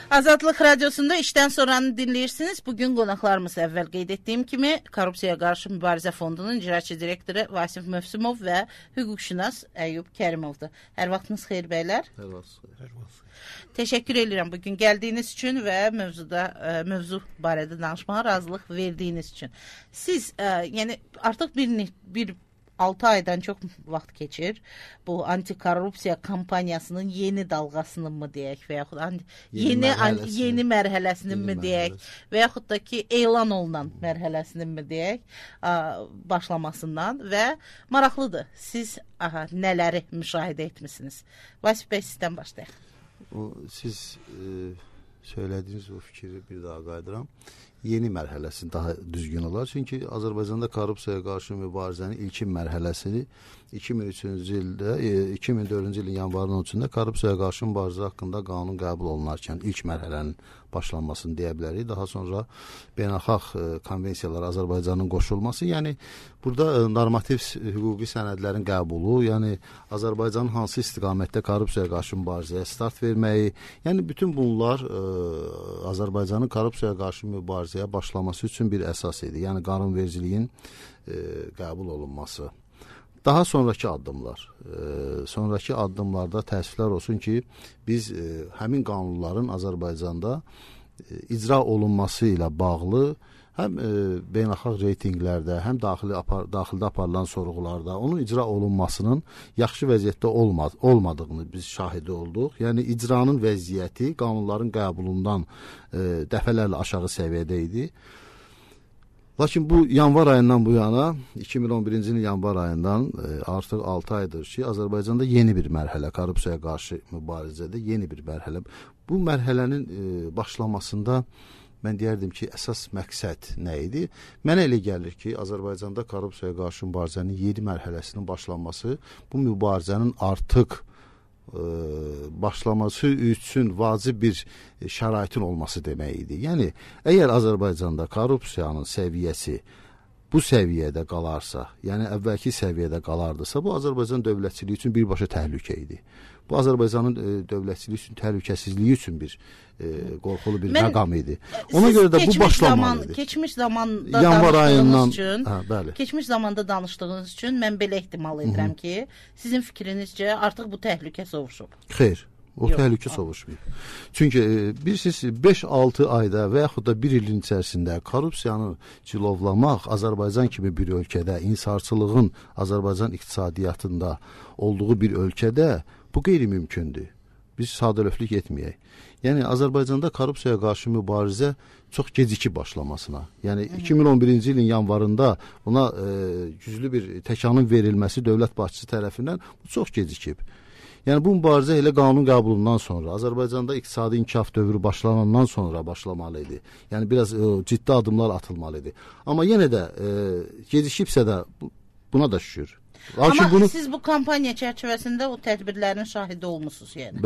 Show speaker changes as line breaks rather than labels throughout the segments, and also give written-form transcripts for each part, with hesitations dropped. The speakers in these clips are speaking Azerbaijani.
Azadlıq Radiosunda işdən sonranı dinləyirsiniz. Bugün qonaqlarımız əvvəl qeyd etdiyim kimi Korrupsiyaya qarşı mübarizə fondunun icraçı direktoru Vasif Mövsümov və hüquqşünas Əyyub Kərimovdur. Hər vaxtınız xeyir bəylər.
Hər vaxt.
Təşəkkür edirəm bugün gəldiyiniz üçün və mövzu barədə danışmağa razılıq verdiyiniz üçün. Siz yəni artıq bir 6 aydan çox vaxt keçir. Bu antikorrupsiya kampaniyasının yeni dalğasını mı deyək və yaxud yeni mərhələsini mi deyək və yaxud da ki elan olunan mərhələsini mi deyək başlamasından və maraqlıdır. Siz nələri müşahidə etmisiniz? Vasif bəy sizdən başlayaq.
Siz söylədiyiniz o fikri bir daha qaydıram. Yeni mərhələsi daha düzgün olar. Çünki Azərbaycanda korrupsiyaya qarşı mübarizənin ilkin mərhələsini 2003-cü ildə, 2004-cü ilin yanvarının 13-də korrupsiyaya qarşı mübarizə haqqında qanun qəbul olunarkən ilk mərhələnin başlanmasını deyə bilərik. Daha sonra beynəlxalq konvensiyalar Azərbaycanın qoşulması, yəni burada normativ hüquqi sənədlərin qəbulu, yəni Azərbaycanın hansı istiqamətdə korrupsiyaya qarşı mübarizəyə start verməyi, yəni bütün bunlar Azərbaycanın korrupsiyaya qarşı mübarizəyə başlaması üçün bir əsas idi. Yəni qanunvericiliyin qəbul olunması. Daha sonraki addımlarda təəssüflər olsun ki, biz həmin qanunların Azərbaycanda icra olunması ilə bağlı həm beynəlxalq reytinqlərdə, həm daxildə aparılan sorğularda onun icra olunmasının yaxşı vəziyyətdə olmadığını biz şahidi olduq. Yəni icranın vəziyyəti qanunların qəbulundan dəfələrlə aşağı səviyyədə idi. Lakin bu yanvar ayından bu yana, 2011-ci ilin yanvar ayından artıq 6 aydır ki, Azərbaycanda yeni bir mərhələ, korrupsiyaya qarşı mübarizədə yeni bir mərhələ. Bu mərhələnin başlamasında mən deyərdim ki, əsas məqsəd nə idi? Mənə elə gəlir ki, Azərbaycanda korrupsiyaya qarşı mübarizənin yeni mərhələsinin başlanması bu mübarizənin artıq başlaması üçün vacib bir şəraitin olması demək idi. Yəni, əgər Azərbaycanda korrupsiyanın səviyyəsi bu səviyyədə qalarsa, yəni əvvəlki səviyyədə qalardısa, bu Azərbaycan dövlətçiliyi üçün birbaşa təhlükə idi. Bu Azərbaycanın dövlətçiliyi üçün təhlükəsizliyi üçün bir qorxulu bir məqam idi. Ona görə də bu başlamalı idi.
Keçmiş zamanda danışdığınız üçün mən belə ehtimal edirəm ki, sizin fikrinizcə artıq bu təhlükə sovuşub.
Xeyr. O təhlükə sovuşmayıb. Çünki bilirsiniz 5-6 ayda və yaxud da bir ilin içərisində korrupsiyanı cilovlamaq Azərbaycan kimi bir ölkədə, insarçılığın Azərbaycan iqtisadiyyatında olduğu bir ölkədə bu qeyri-mümkündür. Biz sadəlöflük etməyək. Yəni Azərbaycanda korrupsiyaya qarşı mübarizə çox gecikib başlamasına. Yəni 2011-ci ilin yanvarında buna güclü bir təkanın verilməsi dövlət başçısı tərəfindən bu çox gecikib. Yəni bu mübarizə elə qanun qəbulundan sonra, Azərbaycanda iqtisadi inkişaf dövrü başlanandan sonra başlamalı idi. Yəni biraz ciddi addımlar atılmalı idi. Amma yenə də gecikibsə də buna da şükür.
Amma siz bu kampaniya çərçivəsində o tədbirlərin şahidi olmusunuz yəni.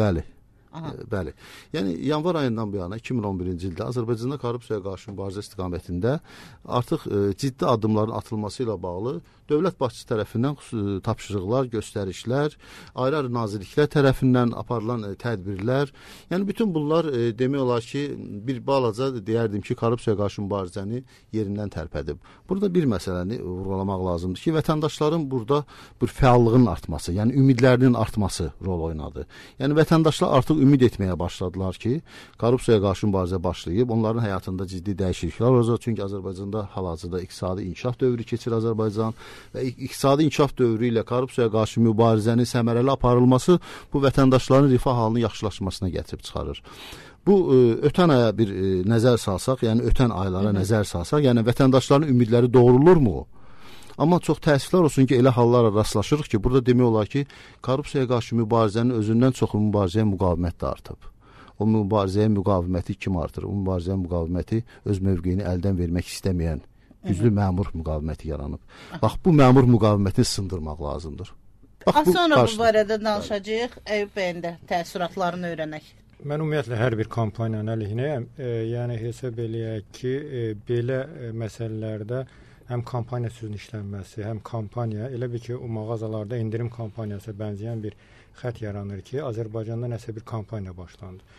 Bəli. Yəni yanvar ayından bu yana 2011-ci ildə Azərbaycanda korrupsiyaya qarşı mübarizə istiqamətində artıq ciddi addımların atılması ilə bağlı dövlət başçısı tərəfindən tapşırıqlar, göstərişlər, ayrı-ayrı nazirliklər tərəfindən aparılan tədbirlər, yəni bütün bunlar demək olar ki, bir balaca deyərdim ki, korrupsiyaya qarşı mübarizəni yerindən tərpədib. Burada bir məsələni vurğulamaq lazımdır ki, vətəndaşların burada bir fəallığının artması, yəni ümidlərinin artması rol oynadı. Yəni vətəndaşlar artıq ümid etməyə başladılar ki, korrupsiyaya qarşı mübarizə başlayıb, onların həyatında ciddi dəyişikliklər olacaq. Çünki Azərbaycanda hal-hazırda iqtisadi inkişaf dövrü keçir Azərbaycan və iqtisadi inkişaf dövrü ilə korrupsiyaya qarşı mübarizənin səmərəli aparılması bu vətəndaşların rifah halının yaxşılaşmasına gətirib çıxarır. Bu ötən aya bir nəzər salsaq, yəni ötən aylara nəzər salsaq, yəni vətəndaşların ümidləri doğrulurmu? Amma çox təəssüflər olsun ki, elə hallarla rastlaşırıq ki, burada demək olar ki, korrupsiyaya qarşı mübarizənin özündən çox mübarizəyə müqavimət də artıb. O mübarizəyə müqaviməti kim artırır? O mübarizəyə müqaviməti öz mövqeyini əldən vermək istəməyən güclü məmur müqaviməti yaranıb. Bax, bu məmur müqavimətini sındırmaq lazımdır.
Az sonra bu barədə danışacağıq. Əyyub bəyin də təəssüratlarını öyrənək.
Mən ümumiyyətlə hər bir kampaniyanın əleyhinəyəm. Yəni hesab eləyək ki, belə məsələlərdə həm kampaniya sözünün işlənməsi, həm kampaniya, elə bir ki, o mağazalarda indirim kampaniyasına bənzəyən bir xətt yaranır ki, Azərbaycanda nəsə bir kampaniya başlandı.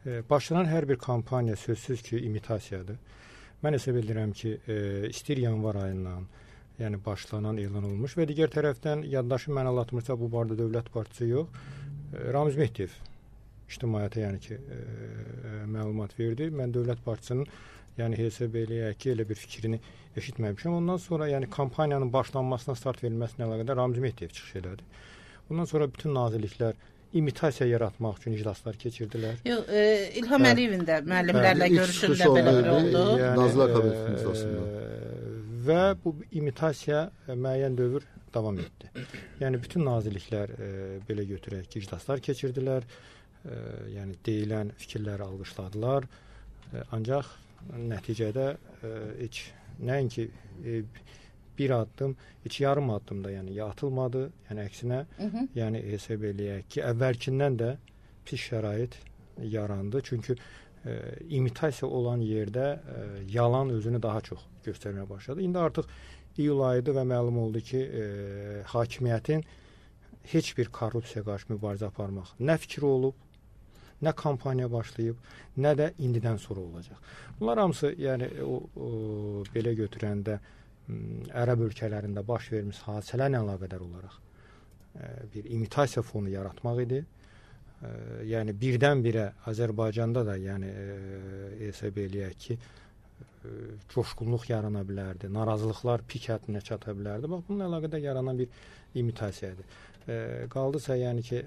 Başlanan hər bir kampaniya sözsüz ki, imitasiyadır. Mən hesab edirəm ki, istəyir yanvar ayından, yəni başlanan elan olmuş və digər tərəfdən yaddaşım mənə anlatmışsa bu barədə dövlət başçısı yox, Ramiz Mehdiyev ictimaiyyətə yəni ki, məlumat verdi. Mən dövlət başçısının yəni hesab eləyək ki, elə bir fikrini eşitməmişəm. Ondan sonra yəni kampaniyanın başlanmasına start verilməsinə əlaqədar Ramiz Mehdiyev çıxış elədi. Ondan sonra bütün nazirliklər imitasiya yaratmaq üçün iclaslar keçirdilər.
Yox, İlham Əliyevin də müəllimlərlə görüşündə belə bir oldu.
Nazirlər Kabinetinin iclasında.
Və bu imitasiya müəyyən dövr davam etdi. Yəni bütün nazirliklər belə götürək ki, iclaslar keçirdilər. Yəni deyilən fikirləri alqışladılar. Ancaq nəticədə heç nəinki bir addım, heç yarım addım da yəni atılmadı. Yəni əksinə, yəni hesab eləyək ki, əvvəlkindən də pis şərait yarandı. Çünki imitasiya olan yerdə yalan özünü daha çox göstərməyə başladı. İndi artıq iyul ayıdır və məlum oldu ki, hakimiyyətin heç bir korrupsiya qarşı mübarizə aparmaq nə fikri olub, nə kampaniya başlayıb, nə də indidən sonra olacaq. Bunlar hamısı yəni belə götürəndə ərəb ölkələrində baş vermiş hadisələrlə əlaqədar olaraq bir imitasiya fonu yaratmaq idi. Yəni birdən-birə Azərbaycanda da yəni hesab eləyək ki, coşqunluq yarana bilərdi, narazılıqlar pik həddinə çata bilərdi. Bax, bununla əlaqədar yaranan bir imitasiyadır. Qaldısa yəni ki,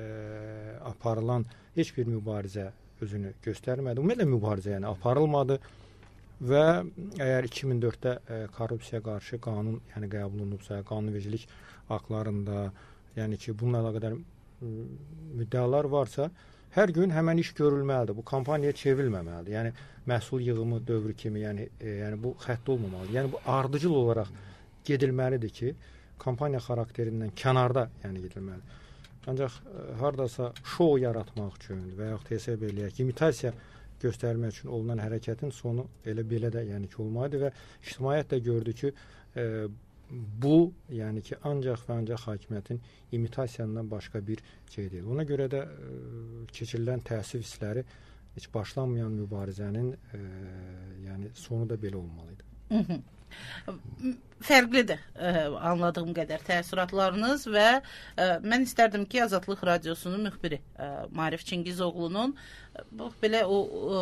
aparılan heç bir mübarizə özünü göstərmədi. Ümumiyyətlə mübarizə yəni aparılmadı və əgər 2004-də korrupsiya qarşı qanun yəni qəbul olunubsa, qanunvericilik aktlarında yəni ki, bununla əlaqədar müddəalar varsa, hər gün həmən iş görülməlidir. Bu kampaniyaya çevrilməməlidir. Yəni məhsul yığımı dövrü kimi, yəni bu xətt olmamalıdır. Yəni bu ardıcıl olaraq gedilməlidir ki, kampaniya xarakterindən kənarda yəni gedilməlidir. Ancaq hardasa şou yaratmaq üçün və yaxud hesab eləyək, imitasiya göstərmək üçün olunan hərəkətin sonu elə belə də yəni ki olmalıdır və ictimaiyyət də gördü ki, bu yəni ki ancaq və ancaq hakimiyyətin imitasiyandan başqa bir şey deyil. Ona görə də keçirilən təəssüf hissləri heç başlanmayan mübarizənin yəni sonu da belə olmalıdır.
Fərqlidir anladığım qədər təəssüratlarınız və mən istərdim ki, Azadlıq Radiosunun müxbiri Maarif Çingizoğlu'nun belə o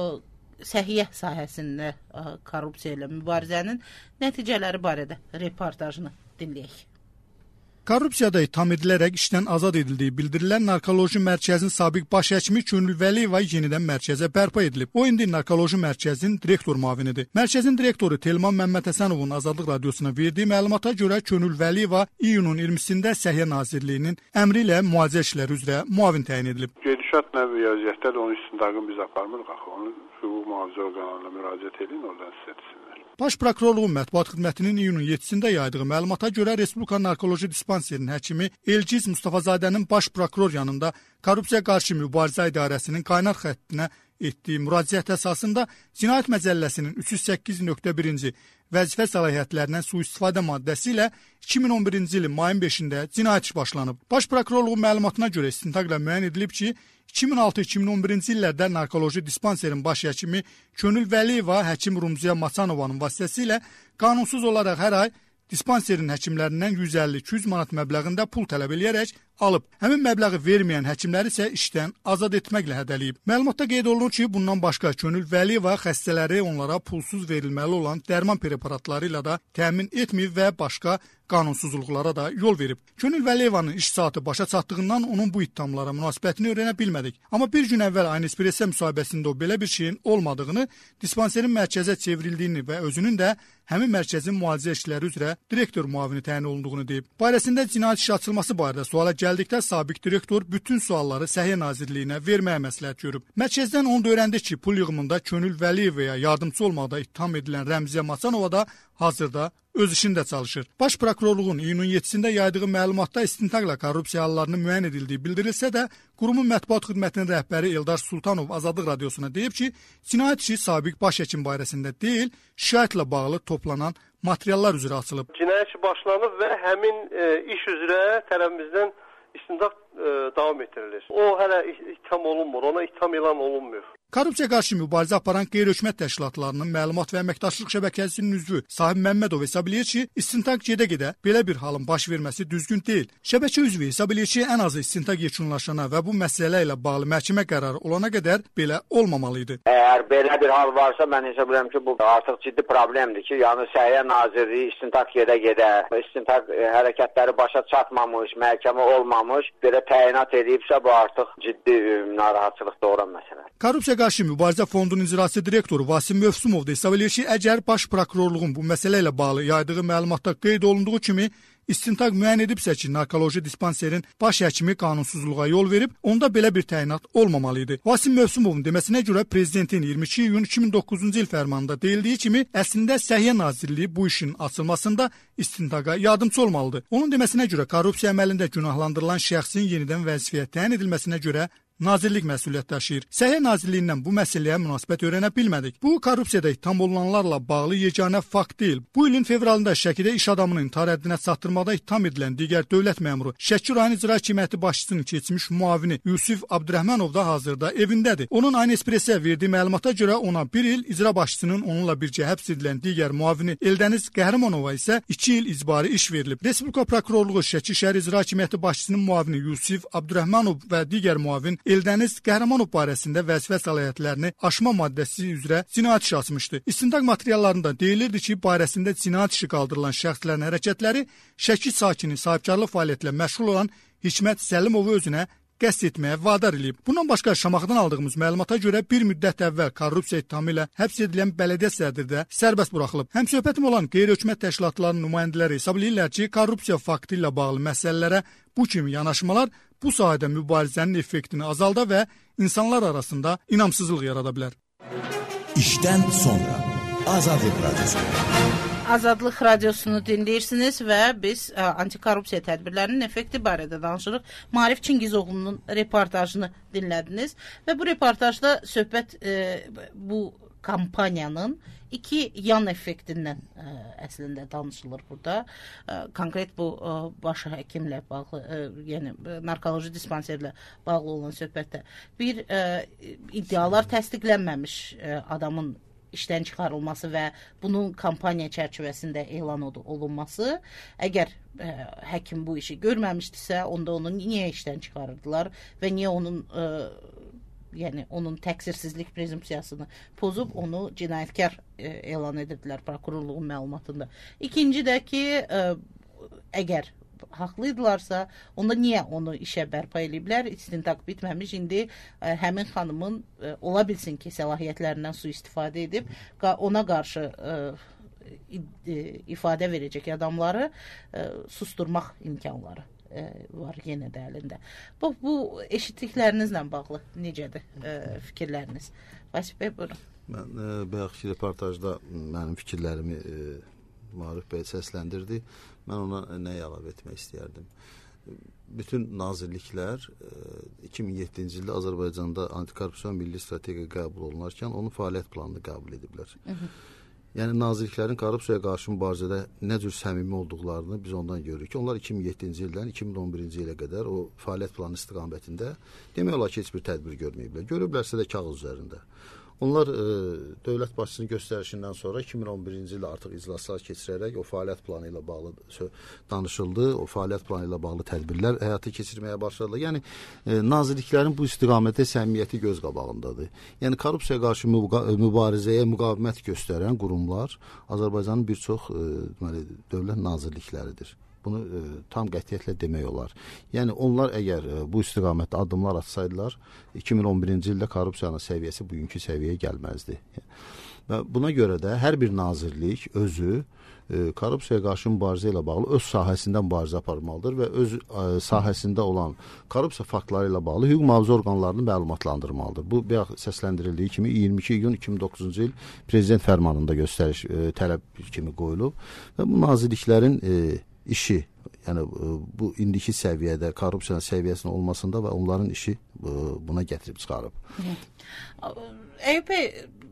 səhiyyə sahəsində korrupsiya ilə mübarizənin nəticələri barədə reportajını dinləyək.
Korrupsiyada itham edilərək işdən azad edildiyi bildirilən Narkoloji Mərkəzinin sabiq baş həkimi Könül Vəliyeva yenidən mərkəzə bərpa edilib. O indi Narkoloji Mərkəzinin direktor müavinidir. Mərkəzin direktoru Telman Məmmədhəsənovun Azadlıq Radiosuna verdiyi məlumata görə Könül Vəliyeva iyunun 20-sində Səhiyyə Nazirliyinin əmri ilə müalicə işləri üzrə müavin təyin edilib.
Gedişat nə vəziyyətdə onun istintaqını biz aparmırıq axı. Onun hüquq mühafizə orqanlarına müraciət edin, oradan sizə etsinlər.
Baş Prokurorluğun Mətbuat Xidmətinin iyunun 7-sində yaydığı məlumata görə Respublika Narkoloji Dispanserinin həkimi Elgiz Mustafazadənin baş prokuror yanında Korrupsiya qarşı mübarizə idarəsinin qaynar xəttinə etdiyi müraciət əsasında Cinayət Məcəlləsinin 308.1-ci vəzifə səlahiyyətlərindən sui-istifadə maddəsi ilə 2011-ci ilin mayın 5-də cinayət işi başlanıb. Baş Prokurorluğun məlumatına görə istintaqla müəyyən edilib ki, 2006-2011-ci illərdə Narkoloji Dispanserin baş həkimi Könül Vəliyeva həkim Rumziya Maçanovanın vasitəsilə qanunsuz olaraq hər ay dispanserin həkimlərindən 150-200 manat məbləğində pul tələb eləyərək alıb. Həmin məbləği verməyən həkimləri isə işdən azad etməklə hədələyib. Məlumatda qeyd olunur ki, bundan başqa Könül Vəliyeva xəstələri onlara pulsuz verilməli olan dərman preparatları ilə də təmin etməyib və başqa qanunsuzluqlara da yol verib. Könül Vəliyevanın iş saatı başa çatdığından onun bu ittihamlara münasibətini öyrənə bilmədik. Amma bir gün əvvəl Aynı Espresso müsahibəsində o belə bir şeyin olmadığını, dispanserin mərkəzə çevrildiyini və özünün də həmin mərkəzin müalicə işləri üzrə direktor müavini təyin olunduğunu deyib. Barəsində cinayət işi açılması barədə suala gəldikdə sabiq direktor bütün sualları Səhiyyə Nazirliyinə verməyə məsləhət görüb. Mərkəzdən onu da öyrəndik ki, pul yığımında Könül Vəliyevaya yardımçı olmaqda ittiham edilən Rəmziyə Maçanova da hazırda öz işində çalışır. Baş Prokurorluğun iyunun 7-sində yaydığı məlumatda istintaqla korrupsiya hallarının müəyyən edildiyi bildirilsə də, qurumun mətbuat xidmətinin rəhbəri Eldar Sultanov Azadlıq Radiosuna deyib ki, cinayət işi sabiq baş həkim barəsində deyil, şikayətlə bağlı toplanan materiallar üzrə açılıb.
Cinayət işi başlanıb və həmin iş üzrə tərəfimizdən istintaq davam etdirilir. O hələ ittiham olunmur, ona ittiham elan olunmuyor.
Korrupsiya qarşı mübarizə aparan qeyri-hökumət təşkilatlarının məlumat və əməkdaşlıq şəbəkəsinin üzvü Sahib Məmmədov hesab eləyir ki, istintaq gedə-gedə belə bir halın baş verməsi düzgün deyil. Şəbəkə üzvü hesab eləyir ki, ən azı istintaq yekunlaşana və bu məsələ ilə bağlı məhkəmə qərarı olana qədər belə olmamalı idi.
Əgər belə bir hal varsa, mən hesab edirəm ki, bu artıq ciddi problemdir ki, yəni Səhiyyə Nazirliyi istintaq gedə-gedə, istintaq hərəkətləri başa çatmamış, məhkəmə olmamış, belə təyinat edibsə, bu artıq ciddi narahatçılıq doğuran məsələdir.
Korrupsiya qarşı mübarizə fondunun icraçı direktoru Vasim Mövsümov da hesab edir ki, əgər baş prokurorluğun bu məsələ ilə bağlı yaydığı məlumatda qeyd olunduğu kimi istintaq müəyyən edibsə ki, narkoloji dispanserin baş həkimi qanunsuzluğa yol verib, onda belə bir təyinat olmamalı idi. Vasim Mövsümovun deməsinə görə prezidentin 22 iyun 2009-cu il fərmanında deyildiyi kimi, əslində Səhiyyə Nazirliyi bu işin açılmasında istintaqa yardımçı olmalıdır. Onun deməsinə görə korrupsiya əməlində günahlandırılan şəxsin yenidən vəzifəyə təyin edilməsinə görə Nazirlik məsuliyyət daşıyır. Səhiyyə Nazirliyindən bu məsələyə münasibət öyrənə bilmədik. Bu, korrupsiyada ittiham olunanlarla bağlı yeganə fakt deyil. Bu ilin fevralında Şəkidə iş adamını intihar həddinə çatdırmaqda ittiham edilən digər dövlət məmuru Şəki rayon icra hakimiyyəti başçısının keçmiş müavini Yusif Abdurrahmanov da hazırda evindədir. Onun Aynı Espresso verdiyi məlumata görə ona 1 il, icra başçısının onunla birgə həbs edilən digər müavini Eldəniz Qəhrəmanova isə 2 il icbari iş verilib. Respublika Prokurorluğu Şəki şəhər icra hakimiyyəti başçısının müavini Yusif Abdurrahmanov və digər müavin Eldəniz Qəhrəmanov barəsində vəzifə səlahiyyətlərini aşma maddəsi üzrə cinayət işi açmışdı. İstintaq materiallarında deyilirdi ki, barəsində cinayət işi qaldırılan şəxslərin hərəkətləri Şəki sakini sahibkarlıq fəaliyyətlə məşğul olan Hikmət Səlimovu özünə qəsd etməyə vadar eləyib. Bundan başqa Şamaxıdan aldığımız məlumata görə bir müddət əvvəl korrupsiya ittihamı ilə həbs edilən bələdiyyə sədri də sərbəst buraxılıb. Həmsöhbətim olan qeyri-hökumət təşkilatlarının nümayəndələri hesab edirlər ki, korrupsiya faktı ilə bağlı məsələlərə bu kimi yanaşmalar bu sahədə mübarizənin effektini azalda və insanlar arasında inamsızlıq yarada bilər.
İşdən sonra Azadlıq Radiosu.
Azadlıq Radiosunu dinləyirsiniz və biz antikorrupsiya tədbirlərinin effekti barədə danışırıq. Maarif Çingizoğlu'nun reportajını dinlədiniz və bu reportajda söhbət bu kampaniyanın 2 yan effektindən əslində danışılır burada. Konkret bu baş həkimlə bağlı, yəni narkoloji dispanserlə bağlı olan söhbətdə bir iddialar təsdiqlənməmiş adamın işdən çıxarılması və bunun kampaniya çərçivəsində elan olunması. Əgər həkim bu işi görməmişdisə, onda onu niyə işdən çıxarırdılar və niyə onun yəni onun təqsirsizlik prezumpsiyasını pozub onu cinayətkar elan edirdilər prokurorluğun məlumatında. İkinci də ki, əgər haqlıydılarsa, onda niyə onu işə bərpa eləyiblər? İstintaq bitməmiş, indi həmin xanımın ola bilsin ki, səlahiyyətlərindən sui-istifadə edib, ona qarşı ifadə verəcək adamları susturmaq imkanları var yenə də əlində. Bu eşitdiklərinizlə bağlı necədir fikirləriniz? Vasif bəy, buyurun.
Mən bayaqki reportajda mənim fikirlərimi Maarif bəy səsləndirdi. Mən ona nə əlavə etmək istəyərdim? Bütün nazirliklər 2007-ci ildə Azərbaycanda antikorrupsiya milli strategiya qəbul olunarkən onun fəaliyyət planını qəbul ediblər. Yəni nazirliklərin korrupsiyaya qarşı mübarizədə nə cür səmimi olduqlarını biz ondan görürük ki, onlar 2007-ci ildən 2011-ci ilə qədər o fəaliyyət planı istiqamətində demək olar ki, heç bir tədbir görməyiblər. Görüblərsə də kağız üzərində. Onlar dövlət başçısının göstərişindən sonra 2011-ci ildə artıq iclaslar keçirərək o fəaliyyət planı ilə bağlı danışıldı. O fəaliyyət planı ilə bağlı tədbirlər həyata keçirməyə başladılar. Yəni nazirliklərin bu istiqamətdə səmimiyyəti göz qabağındadır. Yəni korrupsiya qarşı mübarizəyə müqavimət göstərən qurumlar Azərbaycanın bir çox dövlət nazirlikləridir. Bunu tam qətiyyətlə demək olar. Yəni onlar əgər bu istiqamətdə addımlar atsaydılar, 2011-ci ildə korrupsiyanın səviyyəsi bugünkü səviyyəyə gəlməzdi. Və buna görə də hər bir nazirlik özü korrupsiyaya qarşı mübarizə ilə bağlı öz sahəsində mübarizə aparmalıdır və öz sahəsində olan korrupsiya faktları ilə bağlı hüquq mühafizə orqanlarını məlumatlandırmalıdır. Bu bayaq səsləndirildiyi kimi 22 iyun 2009-cu il prezident fərmanında göstəriş tələb kimi qoyulub və bu nazirliklərin işi, yəni bu indiki səviyyədə korrupsiyanın səviyyəsinin olmasında və onların işi buna gətirib çıxarıb.
Eyüp bəy,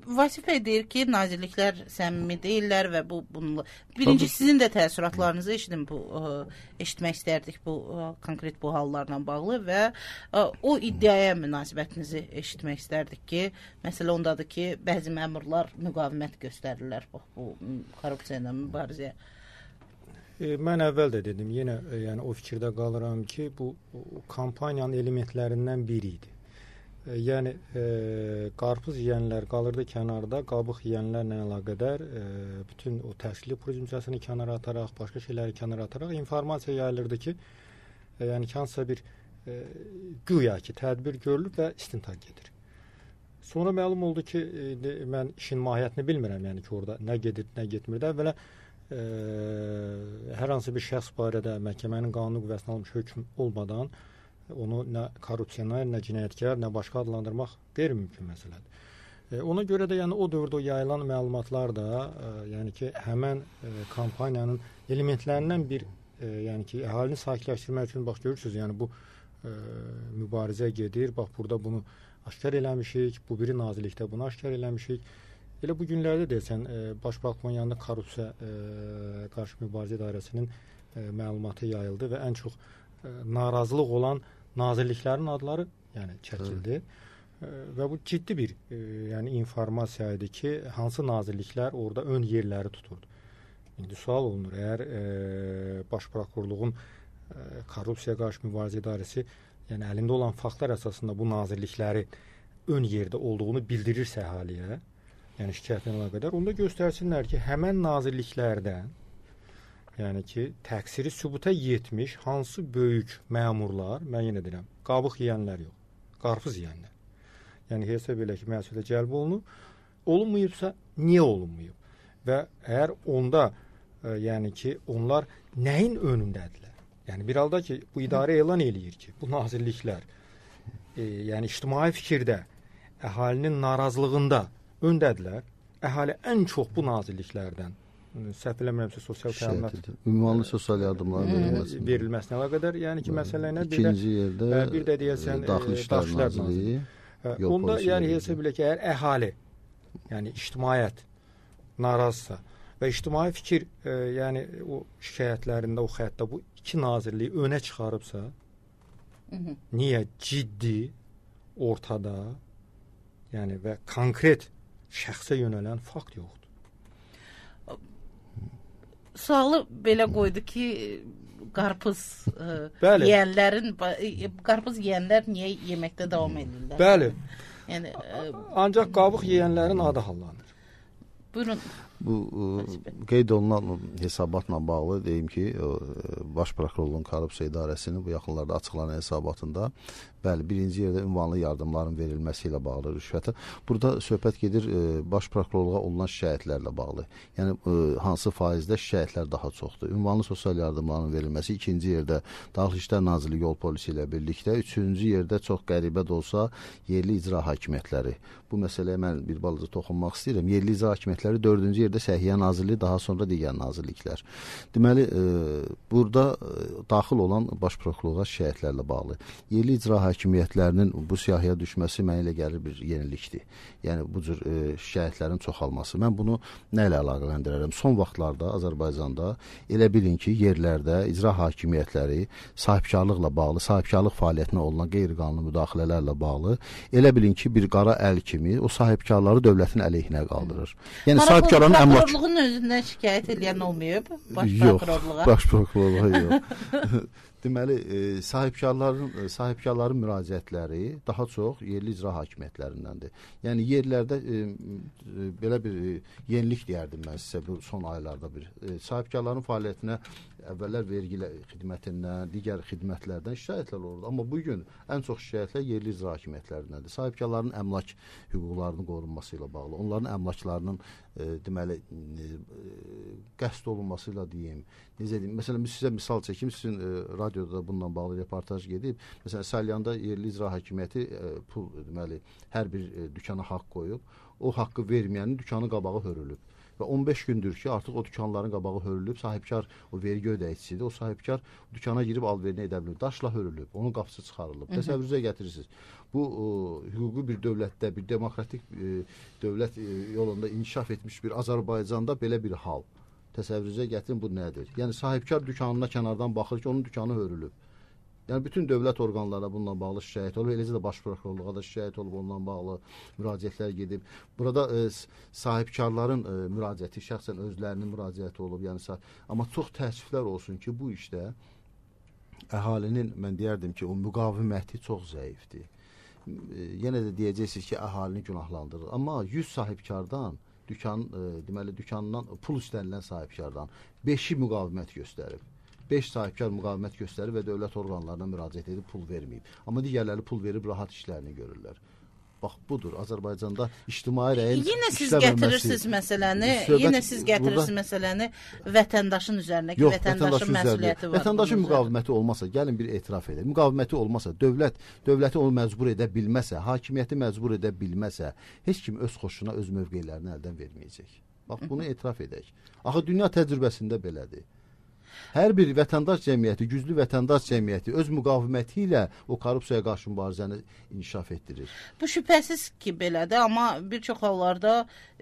Vasif bəy deyir ki, nazirliklər səmimi deyirlər və bununla birinci sizin də təəssüratlarınızı eşitmək istərdik bu konkret bu hallarla bağlı və o iddiaya münasibətinizi eşitmək istərdik ki, məsələ ondadır ki, bəzi məmurlar müqavimət göstərirlər bu korrupsiya ilə mübarizəyə.
Mən əvvəl də dedim, yenə yəni o fikirdə qalıram ki, bu kampaniyanın elementlərindən biri idi. Yəni qarpız yeyənlər qalırdı kənarda, qabıq yeyənlərlə əlaqədar bütün o təşkili prosedurasını kənara ataraq, başqa şeyləri kənara ataraq informasiya yayılırdı ki, yəni hansısa bir güya ki, tədbir görülüb və istintaq gedir. Sonra məlum oldu ki, mən işin mahiyyətini bilmirəm, yəni ki, orada nə gedir, nə getmir də əvvələ hər hansı bir şəxs barədə məhkəmənin qanuni qüvvəsini almış hökm olmadan onu nə korrupsioner, nə cinayətkar, nə başqa adlandırmaq qeyri-mümkün məsələdir. Ona görə də yəni o dövrdə yayılan məlumatlar da yəni ki, həmən kampaniyanın elementlərindən bir yəni ki, əhalini sakitləşdirmək üçün bax görürsüz, yəni bu mübarizə gedir. Bax burada bunu aşkar eləmişik, bu biri nazirlikdə bunu aşkar eləmişik. Elə bu günlərdə desən Baş Prokurorluğun yanında korrupsiya qarşı mübarizə idarəsinin məlumatı yayıldı və ən çox narazılıq olan nazirliklərin adları yəni çəkildi və bu ciddi bir yəni informasiya idi ki, hansı nazirliklər orada ön yerləri tuturdu. İndi sual olunur, əgər Baş Prokurorluğun korrupsiya qarşı mübarizə idarəsi yəni əlində olan faktlar əsasında bu nazirlikləri ön yerdə olduğunu bildirirsə əhaliyə, yəni şikayətlə əlaqədar, onda göstərsinlər ki, həmən nazirliklərdən yəni ki, təqsiri sübuta yetmiş hansı böyük məmurlar, mən yenə deyirəm, qabıq yeyənlər yox, qarpız yeyənlər. Yəni, hesab elə ki, məsuliyyətə cəlb olunmayıbsa, niyə olunmayıb? Və əgər onda, yəni ki, onlar nəyin önündədirlər? Yəni, bir halda ki, bu idarə elan eləyir ki, bu nazirliklər, yəni ictimai fikirdə, əhalinin narazılığında öndədirlər, əhali ən çox bu nazirliklərdən səhv eləmirəmsə sosial təminat
ünvanlı sosial yardımların
verilməsinə əlaqədar, yəni ki, məsələ nə?
İkinci yerdə
bir də deyəsən Daxili İşlər Nazirliyi. Onda yəni hesab elə ki, əgər əhali, yəni ictimaiyyət narazısa və ictimai fikir yəni o şikayətlərində, o xəttdə bu iki nazirliyi önə çıxarıbsa, niyə ciddi ortada yəni və konkret şəxsə yönələn fakt yoxdur?
Sualı belə qoydu ki, qarpız yeyənlər niyə yeməkdə davam edirlər?
Bəli.
Yəni
ancaq qabıq yeyənlərin adı hallanır.
Buyurun.
Bu qeyd olunan hesabatla bağlı deyim ki, Baş Prokurorluğun korrupsiya idarəsinin bu yaxınlarda açıqlanan hesabatında bəli, birinci yerdə ünvanlı yardımların verilməsi ilə bağlı rüşvətə. Burada söhbət gedir Baş Prokurorluğa olunan şikayətlərlə bağlı. Yəni hansı faizdə şikayətlər daha çoxdur? Ünvanlı sosial yardımların verilməsi, ikinci yerdə Daxili İşlər Nazirliyi yol polisi ilə birlikdə, üçüncü yerdə çox qəribə də olsa yerli icra hakimiyyətləri. Bu məsələyə mən bir balaca toxunmaq istəyirəm. Yerli icra hakimiyyətləri dördüncü yerdə Səhiyyə Nazirliyi, daha sonra digər nazirliklər. Deməli, burada daxil olan Baş Prokurorluğa şikayətlərlə bağlı. Yerli icra hakimiyyətlərinin bu siyahıya düşməsi mənə elə gəlir bir yenilikdir. Yəni, bu cür şikayətlərin çoxalması. Mən bunu nə ilə əlaqələndirərəm? Son vaxtlarda Azərbaycanda elə bilin ki, yerlərdə icra hakimiyyətləri sahibkarlıqla bağlı, sahibkarlıq fəaliyyətinə olunan qeyri-qanuni müdaxilələrlə bağlı, elə bilin ki, bir qara əl kimi o sahibkarları dövlətin əleyhinə qaldırır. Yəni, sahibkarların əmlak...
Prokurorluğun özündən şikayət edən olmayıb? Baş Prokurorluğa?
Yox, Baş Prokurorluğa yox. Deməli, sahibkarların müraciətləri daha çox yerli icra hakimiyyətlərindəndir. Yəni, yerlərdə belə bir yenilik deyərdim mən sizə bu son aylarda bir. Sahibkarların fəaliyyətinə əvvəllər vergi xidmətindən, digər xidmətlərdən şikayətlər olurdu. Amma bugün ən çox şikayətlər yerli icra hakimiyyətlərindəndir. Sahibkarların əmlak hüquqlarının qorunması ilə bağlı, onların əmlaklarının deməli qəsd olunması ilə deyim, necə deyim, məsələn, sizə misal çəkim, sizin radio radioda da bununla bağlı reportaj gedib. Məsələn, Salyanda yerli icra hakimiyyəti pul deməli hər bir dükana haqq qoyub. O haqqı verməyənin dükanı qabağı hörülüb. Və 15 gündür ki, artıq o dükanların qabağı hörülüb, sahibkar o vergi ödəyicisidir. O sahibkar dükana girib alverini edə bilir. Daşla hörülüb, onun qapısı çıxarılıb. Təsəvvürünüzə gətirirsiniz. Bu hüquqi bir dövlətdə, bir demokratik dövlət yolunda inkişaf etmiş bir Azərbaycanda belə bir hal. Təsəvvürünüzə gətirin, bu nədir? Yəni sahibkar dükanına kənardan baxır ki, onun dükanı hörülüb. Yəni bütün dövlət orqanlarına bununla bağlı şikayət olub, eləcə də baş prokurorluğa da şikayət olub, onunla bağlı müraciətlər gedib. Burada sahibkarların müraciəti, şəxsən özlərinin müraciəti olub. Yəni amma çox təəssüflər olsun ki, bu işdə əhalinin, mən deyərdim ki, o müqaviməti çox zəifdir. Yenə də deyəcəksiniz ki, əhalini günahlandırır. Amma 100 sahibkardan deməli dükandan pul istənilən sahibkardan 5-i müqavimət göstərib. 5 sahibkar müqavimət göstərib və dövlət orqanlarına müraciət edib pul verməyib. Amma digərləri pul verib rahat işlərini görürlər. Bax budur Azərbaycanda ictimai rəyin
yenə siz gətirirsiniz məsələni vətəndaşın üzərinə ki, vətəndaşın məsuliyyəti var.
Vətəndaşın müqaviməti olmasa, gəlin bir etiraf edək. Müqaviməti olmasa, dövləti onu məcbur edə bilməsə, hakimiyyəti məcbur edə bilməsə, heç kim öz xoşuna öz mövqelərini əldən verməyəcək. Bax bunu etiraf edək. Axı dünya təcrübəsində belədir. Hər bir vətəndaş cəmiyyəti, güclü vətəndaş cəmiyyəti öz müqaviməti ilə o korrupsiyaya qarşı mübarizəni inkişaf etdirir.
Bu şübhəsiz ki, belədir, amma bir çox hallarda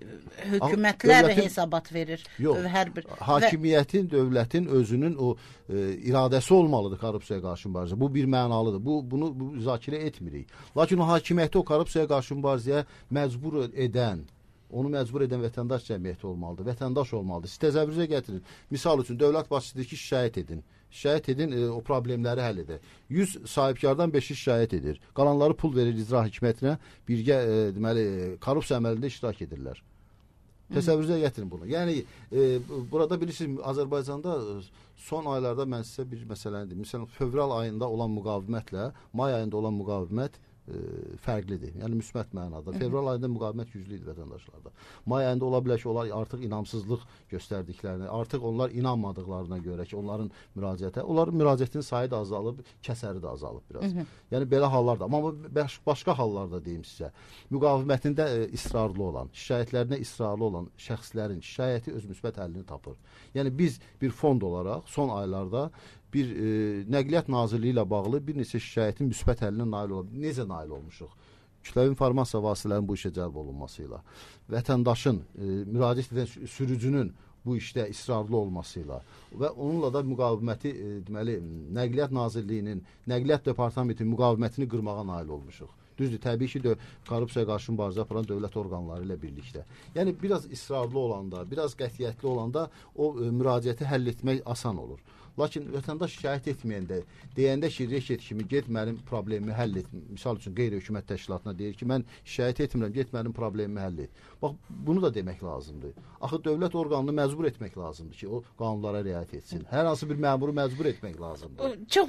hökumətlər hesabat verir.
Yox, hakimiyyətin, dövlətin özünün o iradəsi olmalıdır korrupsiyaya qarşı mübarizə. Bu bir mənalıdır. Bunu müzakirə etmirik. Lakin o hakimiyyəti o korrupsiyaya qarşı mübarizəyə məcbur edən, onu məcbur edən vətəndaş cəmiyyəti olmalıdır, vətəndaş olmalıdır. Siz təzəvvürünüzə gətirin. Misal üçün, dövlət başçıdır ki, şikayət edin. Şikayət edin, o problemləri həll edir. 100 sahibkardan 5-i şikayət edir. Qalanları pul verir icra hakimiyyətinə, birgə deməli, korrupsiya əməlində iştirak edirlər. Təsəvvürünüzə gətirin bunu. Yəni, burada bilirsiniz, Azərbaycanda son aylarda mən sizə bir məsələni deyim. Məsələn, fevral ayında olan müqavimətlə may ayında olan müqavimət fərqlidir. Yəni müsbət mənada. Fevral ayında müqavimət güclü idi vətəndaşlarda. May ayında ola bilər ki, onlar artıq inamsızlıq göstərdiklərini, artıq onlar inanmadıqlarına görə ki, onların müraciətinin sayı da azalıb, kəsəri də azalıb biraz. Yəni belə hallar da. Amma başqa hallarda deyim sizə, müqavimətində israrlı olan, şikayətlərinə israrlı olan şəxslərin şikayəti öz müsbət həllini tapır. Yəni biz bir fond olaraq son aylarda bir Nəqliyyat Nazirliyi ilə bağlı bir neçə şikayətin müsbət həllinə nail olub. Necə nail olmuşuq? Kütləvi informasiya vasitələrinin bu işə cəlb olunması ilə, vətəndaşın, müraciət edən sürücünün bu işdə israrlı olması ilə və onunla da müqaviməti, deməli, Nəqliyyat Nazirliyinin, Nəqliyyat Departamentinin müqavimətini qırmağa nail olmuşuq. Düzdür, təbii ki, korrupsiyaya qarşı mübarizə aparan dövlət orqanları ilə birlikdə. Yəni, biraz israrlı olanda, biraz qətiyyətli olanda o müraciəti həll etmək asan olur. Lakin vətəndaş şikayət etməyəndə, deyəndə ki, reşet kimi get mənim problemimi həll et. Misal üçün, qeyri-hökumət təşkilatına deyir ki, mən şikayət etmirəm, get mənim problemimi həll et. Bax, bunu da demək lazımdır. Axı, dövlət orqanını məcbur etmək lazımdır ki, o qanunlara riayət etsin. Hər hansı bir məmuru məcbur etmək lazımdır.
Çox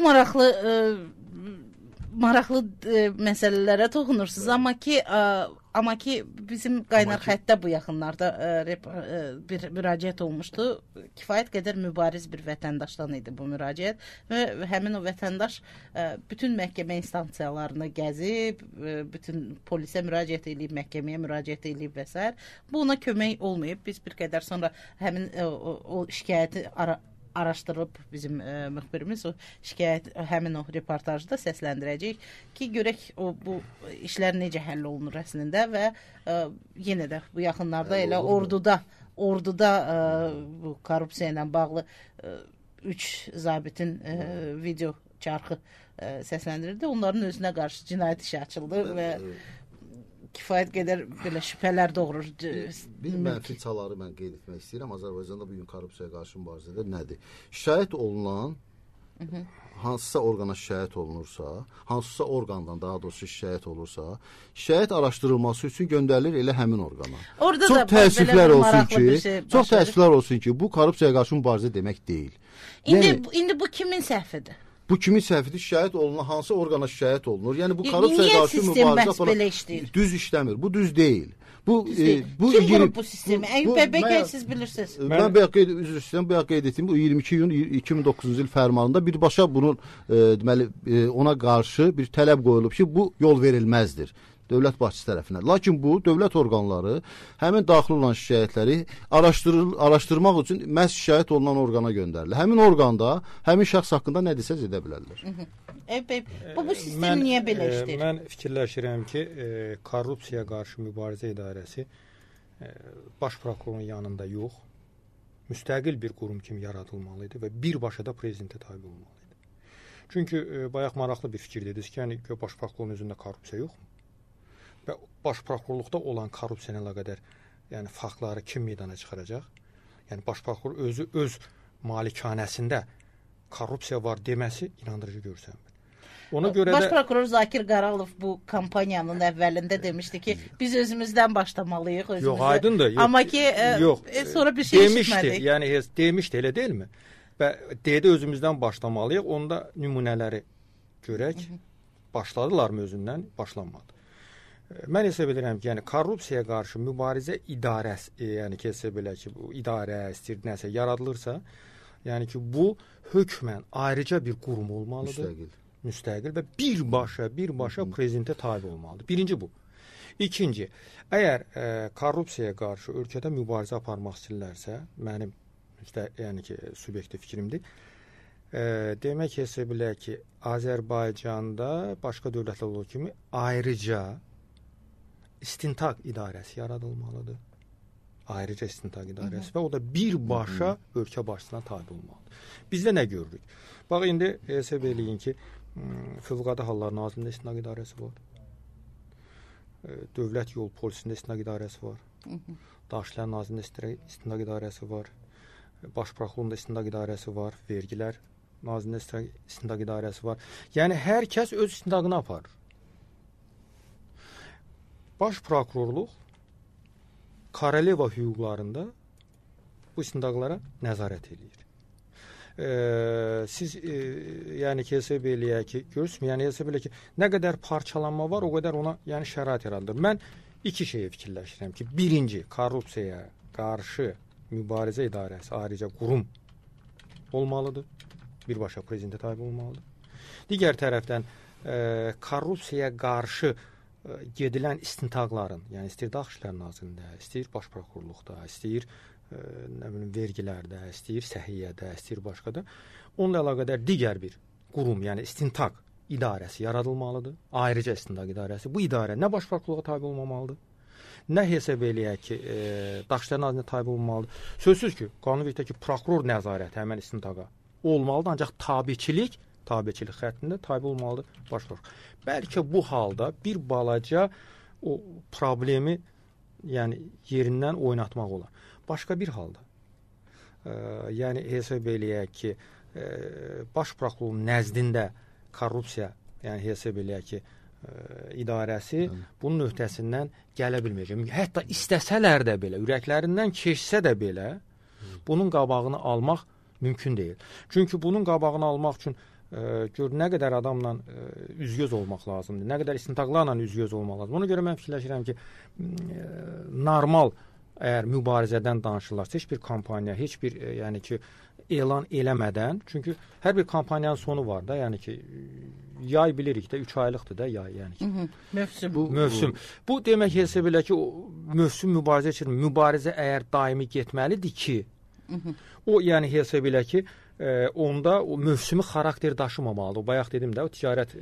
maraqlı məsələlərə toxunursunuz, amma ki bizim qaynar xəttdə bu yaxınlarda bir müraciət olmuşdu. Kifayət qədər mübariz bir vətəndaşdan idi bu müraciət və həmin o vətəndaş bütün məhkəmə instansiyalarını gəzib, bütün polisə müraciət edib, məhkəməyə müraciət edib və s. Bu ona kömək olmayıb. Biz bir qədər sonra həmin o şikayəti araşdırıb bizim müxbirimiz o şikayət həmin o reportajda səsləndirəcək ki, görək bu işlər necə həll olunur əslində və yenə də bu yaxınlarda elə orduda bu korrupsiya ilə bağlı 3 zabitin video çarxı səsləndirildi. Onların özünə qarşı cinayət işi açıldı və kifayət qədər belə şübhələr doğurur.
Bir mənfi çaları mən qeyd etmək istəyirəm. Azərbaycanda bugün korrupsiyaya qarşı mübarizədə nədir? Şikayət olunan hansısa orqana şikayət olunursa, hansısa orqandan daha doğrusu şikayət olursa, şikayət araşdırılması üçün göndərilir elə həmin orqana. Çox təəssüflər olsun ki, bu korrupsiyaya qarşı mübarizə demək deyil.
İndi bu kimin səhvidir?
Bu kimin səhvidir? Şikayət olunan hansı orqana şikayət olunur? Yəni bu korrupsiyaya qarşı mübarizə düz işləmir. Bu düz deyil.
Kim qurub bu sistemi? Eyüp bəy, bəlkə siz bilirsiniz.
Mən bayaq qeyd etdim, bu 22 iyun 2009-cu il fərmanında birbaşa bunun deməli ona qarşı bir tələb qoyulub ki, bu yol verilməzdir dövlət başçısı tərəfindən. Lakin bu dövlət orqanları həmin daxil olan şikayətləri araşdırmaq üçün məhz şikayət olunan orqana göndərilir. Həmin orqanda həmin şəxs haqqında nə desə edə bilərlər.
Bu sistem niyə belə işləyir?
Mən fikirləşirəm ki, korrupsiyaya qarşı mübarizə idarəsi baş prokurorun yanında yox, müstəqil bir qurum kimi yaradılmalı idi və birbaşa da prezidentə tabe olmalı idi. Çünki bayaq maraqlı bir fikir dediniz ki, yəni baş prokurorun özündə korrupsiya yoxmu? Və baş prokurorluqda olan korrupsiya ilə əlaqədar yəni faktları kim meydana çıxaracaq? Yəni baş prokuror özü öz malikanəsində korrupsiya var deməsi inandırıcı görsənmir. Ona görə
Baş prokuror Zakir Qaralov bu kampaniyanın əvvəlində demişdi ki, biz özümüzdən başlamalıyıq özümüzə.
Yox, aydındır.
Amma ki, sonra bir şey eşitmədik.
Yəni demişdi, elə deyilmi? Və dedi özümüzdən başlamalıyıq. Onda nümunələri görək. Başladılarmı özündən? Başlanmadı. Mən hesab edirəm ki, yəni korrupsiyaya qarşı mübarizə idarəsi, yəni ki, hesab elə ki, bu idarə istir nəsə yaradılırsa, yəni ki, bu hökmən ayrıca bir qurum olmalıdır. Müstəqil və birbaşa prezidentə tabe olmalıdır. Birinci bu. İkinci, əgər korrupsiyaya qarşı ölkədə mübarizə aparmaq istəyirlərsə, mənim yəni ki, subyektiv fikrimdir. Demək hesab elə ki, Azərbaycanda başqa dövlətlər olduğu kimi ayrıca istintaq idarəsi yaradılmalıdır. Ayrıca istintaq idarəsi və o da birbaşa ölkə başçısına tabe olmalıdır. Bizdə nə görürük? Bax, indi hesab eləyin ki, Fövqəladə Hallar Nazirliyində istintaq idarəsi var. Dövlət Yol Polisində istintaq idarəsi var. Daxillər Nazirliyində istintaq idarəsi var. Baş prokurorluğunda istintaq idarəsi var. Vergilər Nazirliyində istintaq idarəsi var. Yəni hər kəs öz istintaqını aparır. Baş prokurorluq Karaleva hüquqlarında bu istintaqlara nəzarət edir. Siz yəni ki, hesab eləyək ki, görürsünüz, yəni hesab eləyək ki, nə qədər parçalanma var, o qədər ona yəni şərait yaradır. Mən iki şeyə fikirləşirəm ki, birinci, korrupsiyaya qarşı mübarizə idarəsi ayrıca qurum olmalıdır. Birbaşa prezidentə tabe olmalıdır. Digər tərəfdən korrupsiyaya qarşı gedilən istintaqların, yəni istəyir Daxili İşlər Nazirliyində, istəyir Baş Prokurorluqda, istəyir nə bilim vergilərdə, istəyir səhiyyədə, istəyir başqada, onunla əlaqədar digər bir qurum, yəni istintaq idarəsi yaradılmalıdır. Ayrıca istintaq idarəsi. Bu idarə nə baş prokurorluğa tabe olmamalıdır, nə hesab eləyək ki, Daxili İşlər Nazirliyinə tabe olmalıdır. Sözsüz ki, qanunvericiliktəki prokuror nəzarəti həmin istintaqa olmalıdır, ancaq tabeçilik xəttində tabe olmalıdır baş prokuror. Bəlkə bu halda bir balaca o problemi yəni yerindən oynatmaq olar. Başqa bir halda, yəni hesab eləyək ki, baş prokurorun nəzdində korrupsiya, yəni hesab eləyək ki, idarəsi bunun öhdəsindən gələ bilməyəcək. Hətta istəsələr də belə, ürəklərindən keçsə də belə, bunun qabağını almaq mümkün deyil. Çünki bunun qabağını almaq üçün gör nə qədər adamla üzgöz olmaq lazımdır, nə qədər istintaqlarla üzgöz olmaq lazımdır. Ona görə mən fikirləşirəm ki, normal əgər mübarizədən danışırlarsa, heç bir kampaniya, heç bir yəni ki, elan eləmədən, çünki hər bir kampaniyanın sonu var da, yəni ki, yay bilirik də, 3 aylıqdır da yay, yəni ki. Mövsüm. Bu demək hesab elə ki, mövsüm mübarizə üçün mübarizə əgər daimi getməlidir ki, o yəni hesab elə ki, onda o mövsümi xarakter daşımamalıdır. O bayaq dedim də, o ticarət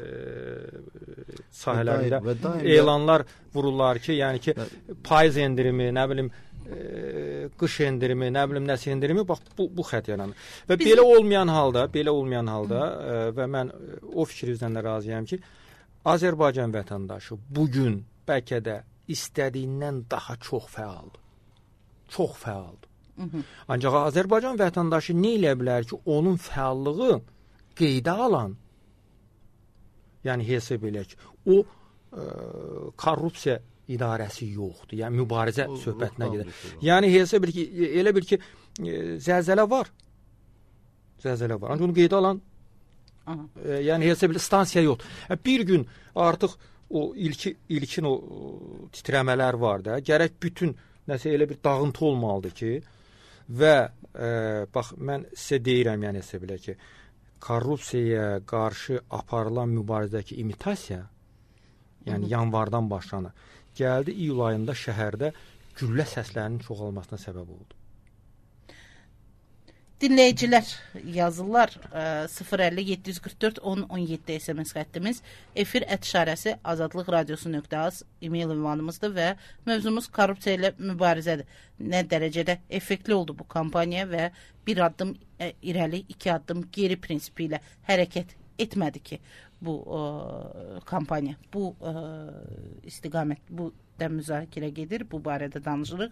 sahələrində elanlar vururlar ki, yəni ki, payız endirimi, nə bilim, qış endirimi, nə bilim, nəsə endirimi, bax bu xətt yaranır. Və belə olmayan halda və mən o fikrinizdən də razıyam ki, Azərbaycan vətəndaşı bugün bəlkə də istədiyindən daha çox fəaldır. Çox fəaldır. Ancaq Azərbaycan vətəndaşı nə elə bilər ki, onun fəallığı qeydə alan, yəni hesab elək, o korrupsiya idarəsi yoxdur. Yəni mübarizə söhbətinə gedir. Yəni hesab elə bil ki, zəlzələ var. Zəlzələ var. Ancaq onu qeydə alan yəni hesab elə stansiya yoxdur. Bir gün artıq o ilkin o titrəmələr var da. Gərək bütün nəsə elə bir dağıntı olmalıdır ki və bax mən sizə deyirəm, yəni sizə belə ki, korrupsiyaya qarşı aparılan mübarizədəki imitasiya, yəni yanvardan başlanır, gəldi iyul ayında şəhərdə güllə səslərinin çoxalmasına səbəb oldu.
Dinləyicilər yazırlar 050-744-10-17 SMS xəttimiz, efir @şarəsi azadlıqradiosu.az e-mail ünvanımızdır və mövzumuz korrupsiya ilə mübarizədir. Nə dərəcədə effektli oldu bu kampaniya və bir addım irəli, 2 addım geri prinsipi ilə hərəkət etmədi ki, bu kampaniya, bu istiqamət, bu da müzakirə gedir, bu barədə danışırıq.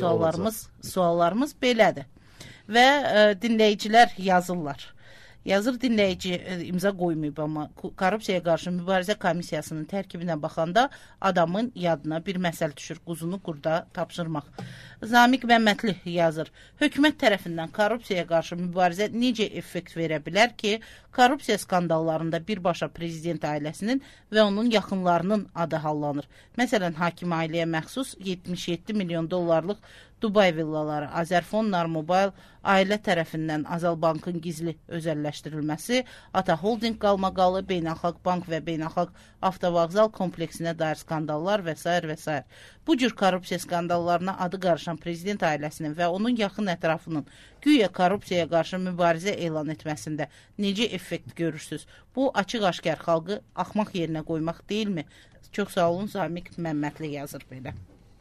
Suallarımız belədir. Və dinləyicilər yazırlar. Yazır dinləyici imza qoymayıb, amma korrupsiyaya qarşı mübarizə komissiyasının tərkibinə baxanda adamın yadına bir məsəl düşür, quzunu qurda tapşırmaq. Zamiq Məmmədli yazır. Hökumət tərəfindən korrupsiyaya qarşı mübarizə necə effekt verə bilər ki, korrupsiya skandallarında birbaşa prezident ailəsinin və onun yaxınlarının adı hallanır. Məsələn, hakim ailəyə məxsus 77 milyon dollarlıq Dubay villaları, Azərfon, Narmobile ailə tərəfindən Azalbankın gizli özəlləşdirilməsi, Ata Holding qalmaqalı, Beynəlxalq Bank və Beynəlxalq Avtovağzal kompleksinə dair skandallar və s. və s. Bu cür korrupsiya skandallarına adı qarışan prezident ailəsinin və onun yaxın ətrafının güya korrupsiyaya qarşı mübarizə elan etməsində necə effekt görürsünüz? Bu açıq-aşkar xalqı axmaq yerinə qoymaq deyilmi? Çox sağ olun, Zamiq Məmmədli yazır belə.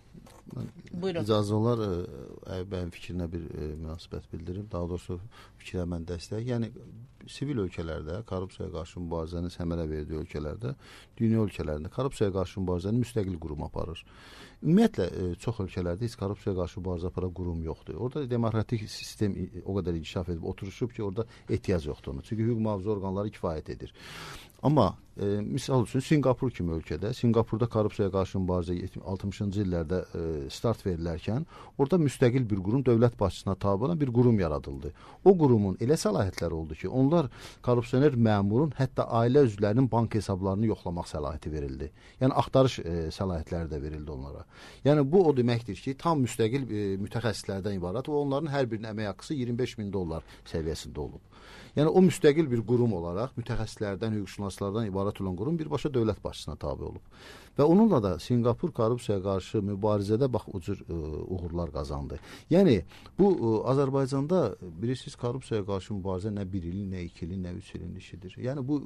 Buyurun.
İcazə olar Əyyub bəyin fikrinə bir münasibət bildirim. Daha doğrusu fikrə mən dəstək. Yəni sivil ölkələrdə korrupsiyaya qarşı mübarizənin səmərə verdiyi ölkələrdə, dünya ölkələrində korrupsiyaya qarşı mübarizəni müstəqil qurum aparır. Ümumiyyətlə çox ölkələrdə heç korrupsiyaya qarşı mübarizə aparan qurum yoxdur. Orada demokratik sistem o qədər inkişaf edib oturuşub ki, orada ehtiyac yoxdur ona. Çünki hüquq mühafizə orqanları kifayət edir. Amma misal üçün Sinqapur kimi ölkədə, Sinqapurda korrupsiyaya qarşı mübarizə 60-cı illərdə start verilərkən, orada müstəqil bir qurum, dövlət başçısına tabe olan bir qurum yaradıldı. O qurumun elə səlahiyyətləri oldu ki, onlar korrupsioner məmurun, hətta ailə üzvlərinin bank hesablarını yoxlamaq səlahiyyəti verildi. Yəni axtarış səlahiyyətləri də verildi onlara. Yəni bu o deməkdir ki, tam müstəqil mütəxəssislərdən ibarət və onların hər birinin əmək haqqısı 25 min dollar səviyyəsində olub. Yəni o müstəqil bir qurum olaraq mütəxəssislərdən, hüquqşünaslardan ibarət olan qurum birbaşa dövlət başçısına tabe olub. Və onunla da Sinqapur korrupsiyaya qarşı mübarizədə bax o cür uğurlar qazandı. Yəni bu Azərbaycanda bilirsiniz korrupsiyaya qarşı mübarizə nə 1 ilin, nə 2 ilin, nə 3 ilin işidir. Yəni bu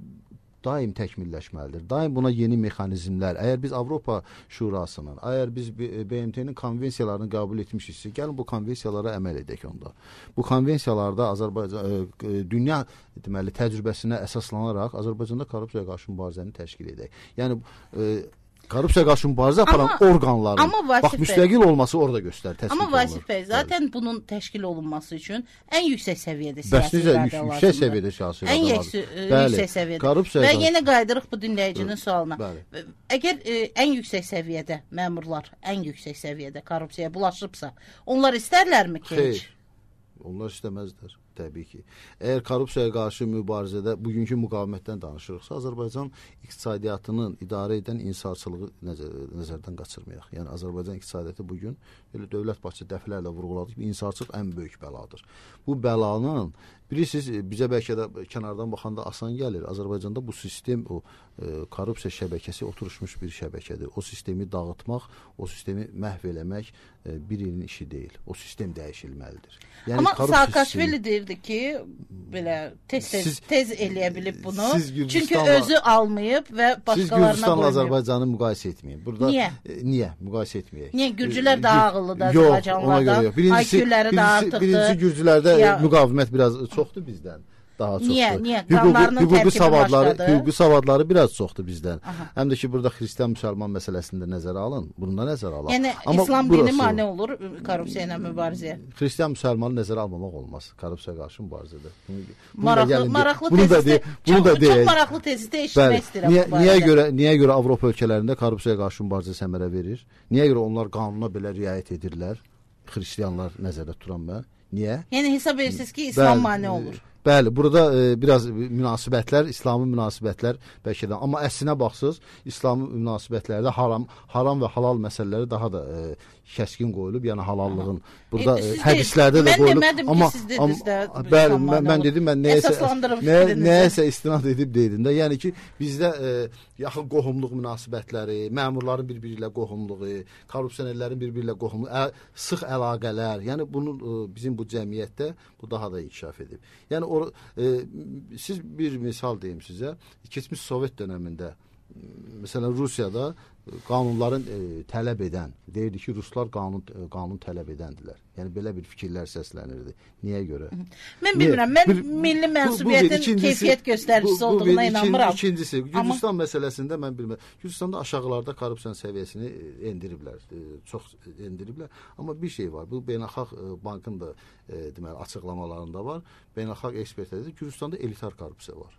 daim təkmilləşməlidir. Daim buna yeni mexanizmlər, əgər biz Avropa Şurasının, əgər biz BMT-nin konvensiyalarını qəbul etmişiksə, gəlin bu konvensiyalara əməl edək onda. Bu konvensiyalarda Azərbaycan dünya deməli təcrübəsinə əsaslanaraq Azərbaycanda korrupsiyaya qarşı mübarizəni təşkil edək. Yəni korrupsiyaya qarşı mübarizə aparan orqanların bax müstəqil olması orada göstərir, təsdiq olunur.
Amma Vasif bəy, zaten bunun təşkil olunması üçün ən yüksək səviyyədə siyasi iradə lazımdır. Yüksək səviyyədə siyasi iradə lazımdır. Ən yüksək səviyyədə. Və yenə qayıdırıq bu dinləyicinin sualına. Əgər ən yüksək səviyyədə məmurlar ən yüksək səviyyədə korrupsiyaya bulaşıbsa, onlar istərlərmi ki?
Xeyr. Onlar istəməzlər. Təbii ki. Əgər korrupsiyaya qarşı mübarizədə bugünkü müqavimətdən danışırıqsa, Azərbaycan iqtisadiyyatının idarə edən insafçılığı nəzərdən qaçırmayaq. Yəni Azərbaycan iqtisadiyyatı bugün elə dövlət başçısı dəfələrlə vurğuladı ki, insafçılıq ən böyük bəladır. Bu bəlanın bilirsiniz, bizə bəlkə də kənardan baxanda asan gəlir. Azərbaycanda bu sistem o korrupsiya şəbəkəsi oturmuş bir şəbəkədir. O sistemi dağıtmaq, o sistemi məhv eləmək bir ilin işi deyil. O sistem dəyişilməlidir. Yəni
amma Saakashvili deyirdi ki, belə tez eləyə bilib bunu. Çünki özü almayıb və başqalarına qoymayıb. Siz
Gürcüstanla Azərbaycanı müqayisə etməyin. Burada niyə müqayisə etməyək?
Niyə Gürcülər daha ağıllıdır Azərbaycanlılardan? IQ-ləri daha artıqdır.
Birincisi Gürcülərdə müqavimət biraz çoxdur bizdən. Daha çoxdur.
Niyə? Qanlarının tərkibi başqadır.
Hüquqi savadları biraz çoxdur bizdən. Həm də ki, burada xristian-müsəlman məsələsində nəzərə alın. Bunu da nəzərə alın.
Yəni, İslam dini mane olur korrupsiya ilə mübarizəyə.
Xristian-müsəlmanı nəzərə almamaq olmaz korrupsiyaya qarşı mübarizədə.
Maraqlı tezdə, çox maraqlı tezdə eşitmək istəyirəm bu
barədə. Niyə görə Avropa ölkələrində korrupsiyaya qarşı mübarizə səmərə verir? Niyə görə onlar qanuna belə riayət edirlər? Xristianlar nəzərdə tuturam mən. Niyə?
Yəni hesab edirsiniz ki, İslam mane olur.
Bəli, burada biraz münasibətlər, İslami münasibətlər bəlkə də, amma əslinə baxsız, İslami münasibətlərdə haram və halal məsələləri daha da kəskin qoyulub, yəni halallığın burada hədislərdə də qoyulub.
Mən demədim ki, siz dediniz də.
Bəli, mən dedim, mən nəyəsə istinad edib dedim də. Yəni ki, bizdə yaxın qohumluq münasibətləri, məmurların bir-biri ilə qohumluğu, korrupsionerlərin bir-biri ilə qohumluğu, sıx əlaqələr, yəni bunun bizim bu cəmiyyətdə bu daha da inkişaf edib. Yəni siz bir misal deyim sizə, keçmiş Sovet dönəmində məsələn Rusiyada qanunların tələb edən, deyirdi ki, Ruslar qanun tələb edəndilər. Yəni belə bir fikirlər səslənirdi. Niyə görə?
Mən bilmirəm. Mən milli mənsubiyyətin keyfiyyət göstəricisi olduğuna inanmıram.
İkincisi, Gürcüstan məsələsində mən bilmirəm. Gürcüstanda aşağılarda korrupsiya səviyyəsini endiriblər. Çox endiriblər. Amma bir şey var. Bu Beynəlxalq Bankın da deməli açıqlamalarında var. Beynəlxalq ekspertlər deyir, Gürcüstanda elitar korrupsiya var.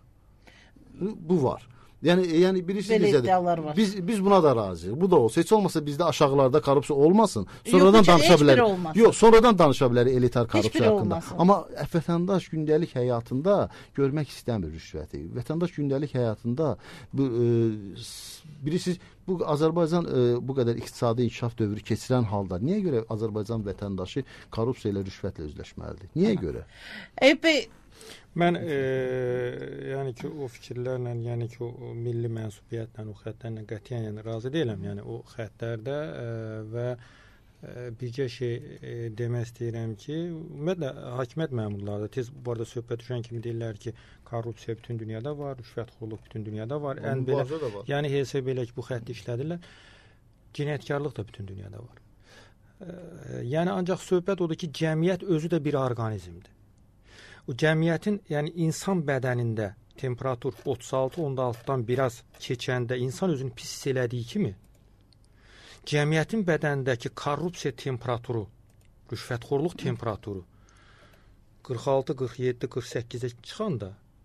Bu var. Yəni birisi necədir? Biz buna da razıyıq. Bu da olsa, heç olmasa bizdə aşağılarda korrupsiya olmasın. Sonradan danışa bilərik. Yox, sonradan danışa bilərik elitar korrupsiya haqqında. Amma vətəndaş gündəlik həyatında görmək istəmir rüşvəti. Vətəndaş gündəlik həyatında bilirsiniz, bu Azərbaycan bu qədər iqtisadi inkişaf dövrü keçirən halda niyə görə Azərbaycan vətəndaşı korrupsiya ilə, rüşvətlə üzləşməlidir? Niyə görə?
Mən yəni ki, o fikirlərlə, yəni ki, o milli mənsubiyyətlə, o xəttlərlə qətiyyən yəni razı deyiləm. Yəni o xəttlərdə və bircə şey demək istəyirəm ki, ümumiyyətlə hakimiyyət məmurları da tez bu arada söhbət düşən kimi deyirlər ki, korrupsiya bütün dünyada var, rüşvətxorluq bütün dünyada var. Ən belə, yəni hesab belə ki, bu xətti işlədirlər. Cinayətkarlıq da bütün dünyada var. Yəni ancaq söhbət odur ki, cəmiyyət özü də bir orqanizmdir. O cəmiyyətin, yəni insan bədənində temperatur 36-16-dan biraz keçəndə insan özünü pis hiss elədiyi kimi, cəmiyyətin bədənindəki korrupsiya temperaturu, rüşvətxorluq temperaturu 46, 47, 48-ə çıxanda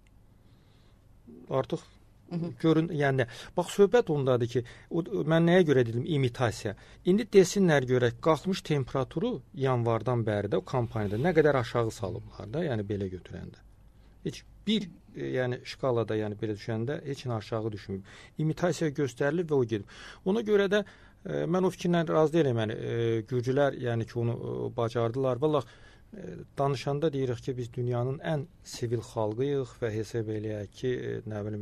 artıq görün, yəni bax söhbət ondadır ki, mən nəyə görə dedim imitasiya. İndi desinlər görək, qalxmış temperaturu yanvardan bəri də o kampaniyada nə qədər aşağı salıblar da, yəni belə götürəndə. Heç bir yəni şkalada, yəni belə düşəndə heç nə aşağı düşməyib. İmitasiya göstərilir və o gedib. Ona görə də mən o fikirlə razı deyiləm. Yəni gürcülər yəni ki, onu bacardılar. Vallahi danışanda deyirik ki, biz dünyanın ən sivil xalqıyıq və hesab eləyək ki, nə bilim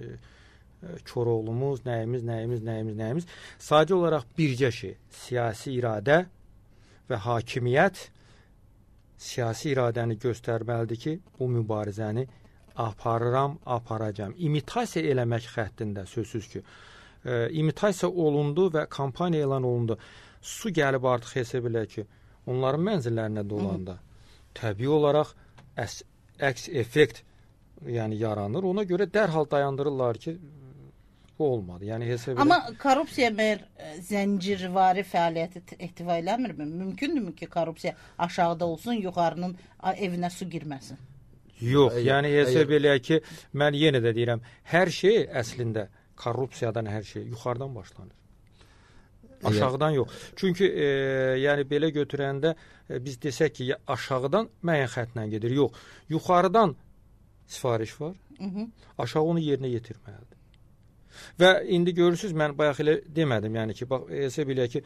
Koroğlumuz, nəyimiz. Sadəcə olaraq bircə şey, siyasi iradə və hakimiyyət siyasi iradəni göstərməlidir ki, bu mübarizəni aparacam. İmitasiya eləmək xəttində sözsüz ki, imitasiya olundu və kampaniya elan olundu. Su gəlib artıq hesab eləyək ki, onların mənzillərinə dolanda təbii olaraq əks effekt yəni yaranır. Ona görə dərhal dayandırırlar ki, bu olmadı. Yəni hesab
Amma korrupsiya zəncirvari fəaliyyəti ehtiva eləmirmi? Mümkündürmü ki, korrupsiya aşağıda olsun, yuxarının evinə su girməsin?
Yox, yəni hesab eləyək ki, mən yenə də deyirəm, hər şey əslində korrupsiyadan hər şey yuxarıdan başlanır. Aşağıdan yox. Çünki yəni belə götürəndə biz desək ki, aşağıdan müəyyən xəttlə gedir. Yox, yuxarıdan sifariş var. Aşağı onu yerinə yetirməlidir. Və indi görürsüz, mən bayaq elə demədim, yəni ki, bax hesab eləyək ki,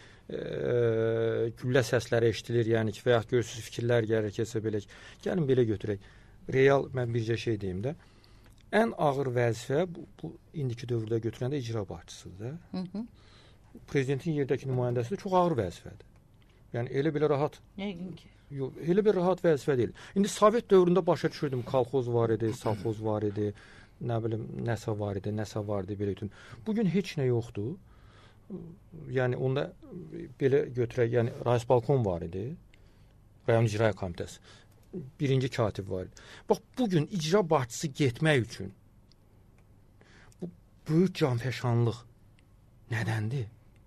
güllə səsləri eşidilir, yəni ki, və ya görürsüz fikirlər gəlir ki, hesab eləyək. Gəlin belə götürək. Real mən bircə şey deyim də. Ən ağır vəzifə bu indiki dövrdə götürəndə icra başçısıdır da. Prezidentin yerdəki nümayəndəsi də çox ağır vəzifədir. Yəni elə belə rahat.
Yəqin ki.
Yox, elə bir rahat vəzifə deyil. İndi Sovet dövründə başa düşürdüm, kolxoz var idi, savxoz var idi, nə bilim, nəsə var idi belə üçün. Bugün heç nə yoxdur. Yəni onda belə götürək, yəni rayisbalkon var idi. Rayon İcra Komitəsi. Birinci katib var idi. Bax bugün icra başçısı getmək üçün bu böyük canfəşanlıq nədəndir?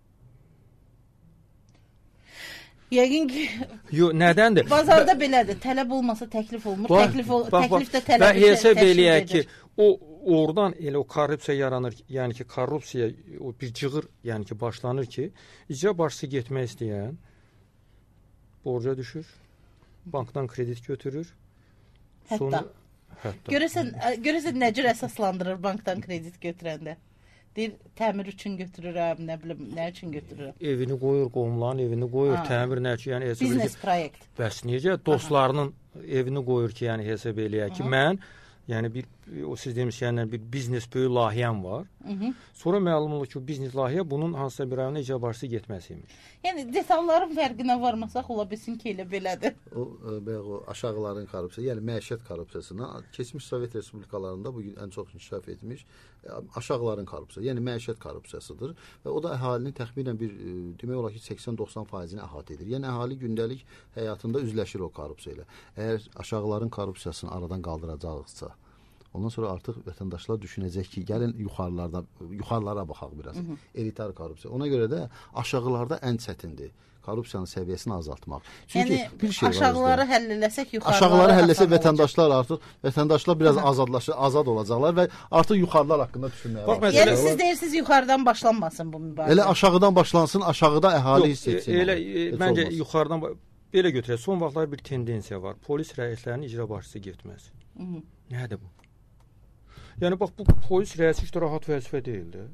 Yəqin ki,
yox, nədəndir?
Bazarda belədir. Tələb olmasa təklif olmur. Təklif də tələbi
hesab eləyək ki, o oradan elə o korrupsiya yaranır. Yəni ki, korrupsiya o bir cığır, yəni ki, başlanır ki, icra başçısı getmək istəyən borca düşür, bankdan kredit götürür.
Hətta Görəsən nə cür əsaslandırır bankdan kredit götürəndə? Deyir, təmir üçün götürürəm, nə bilim, nə üçün götürürəm?
Evini qoyur, qohumların evini qoyur, təmir nə ki, yəni hesab
biznes proyekt.
Bəs necə dostlarının evini qoyur ki, yəni hesab eləyək ki, mən yəni siz demişsiniz, yəni bir biznes böyük layihəm var. Sonra məlum olur ki, o biznes layihə bunun hansısa bir rayona icra başçısı getməsiymiş.
Yəni detalların fərqinə varmasaq ola bilsin ki, elə belədir.
O aşağıların korrupsiyası, yəni məişət korrupsiyasına keçmiş Sovet respublikalarında bu gün ən çox inkişaf etmiş aşağıların korrupsiyası, yəni məişət korrupsiyasıdır və o da əhalinin təxminən bir demək olar ki 80-90%-ni əhatə edir. Yəni əhali gündəlik həyatında üzləşir o korrupsiya ilə. Əgər aşağıların korrupsiyasını aradan qaldıracaqsa, ondan sonra artıq vətəndaşlar düşünəcək ki, gəlin yuxarılara baxaq biraz. Elitar korrupsiya. Ona görə də aşağılarda ən çətindir korrupsiyanın səviyyəsini azaltmaq. Çünki
yəni,
bir şey
aşağıları həll eləsək,
aşağıları həll etsək vətəndaşlar biraz azad olacaqlar və artıq yuxarılar haqqında düşünməyə başlayacaqlar.
Yəni siz deyirsiniz yuxarıdan başlanmasın bu mübarizə.
Elə aşağıdan başlansın, aşağıda əhali hiss etsin.
Elə məncə yuxarıdan belə götürək. Son vaxtlar bir tendensiya var. Polis rəislərinin icra başçısı getməz. Nədir bu? Yəni bax bu polis rəisi heç də rahat vəzifə deyildi.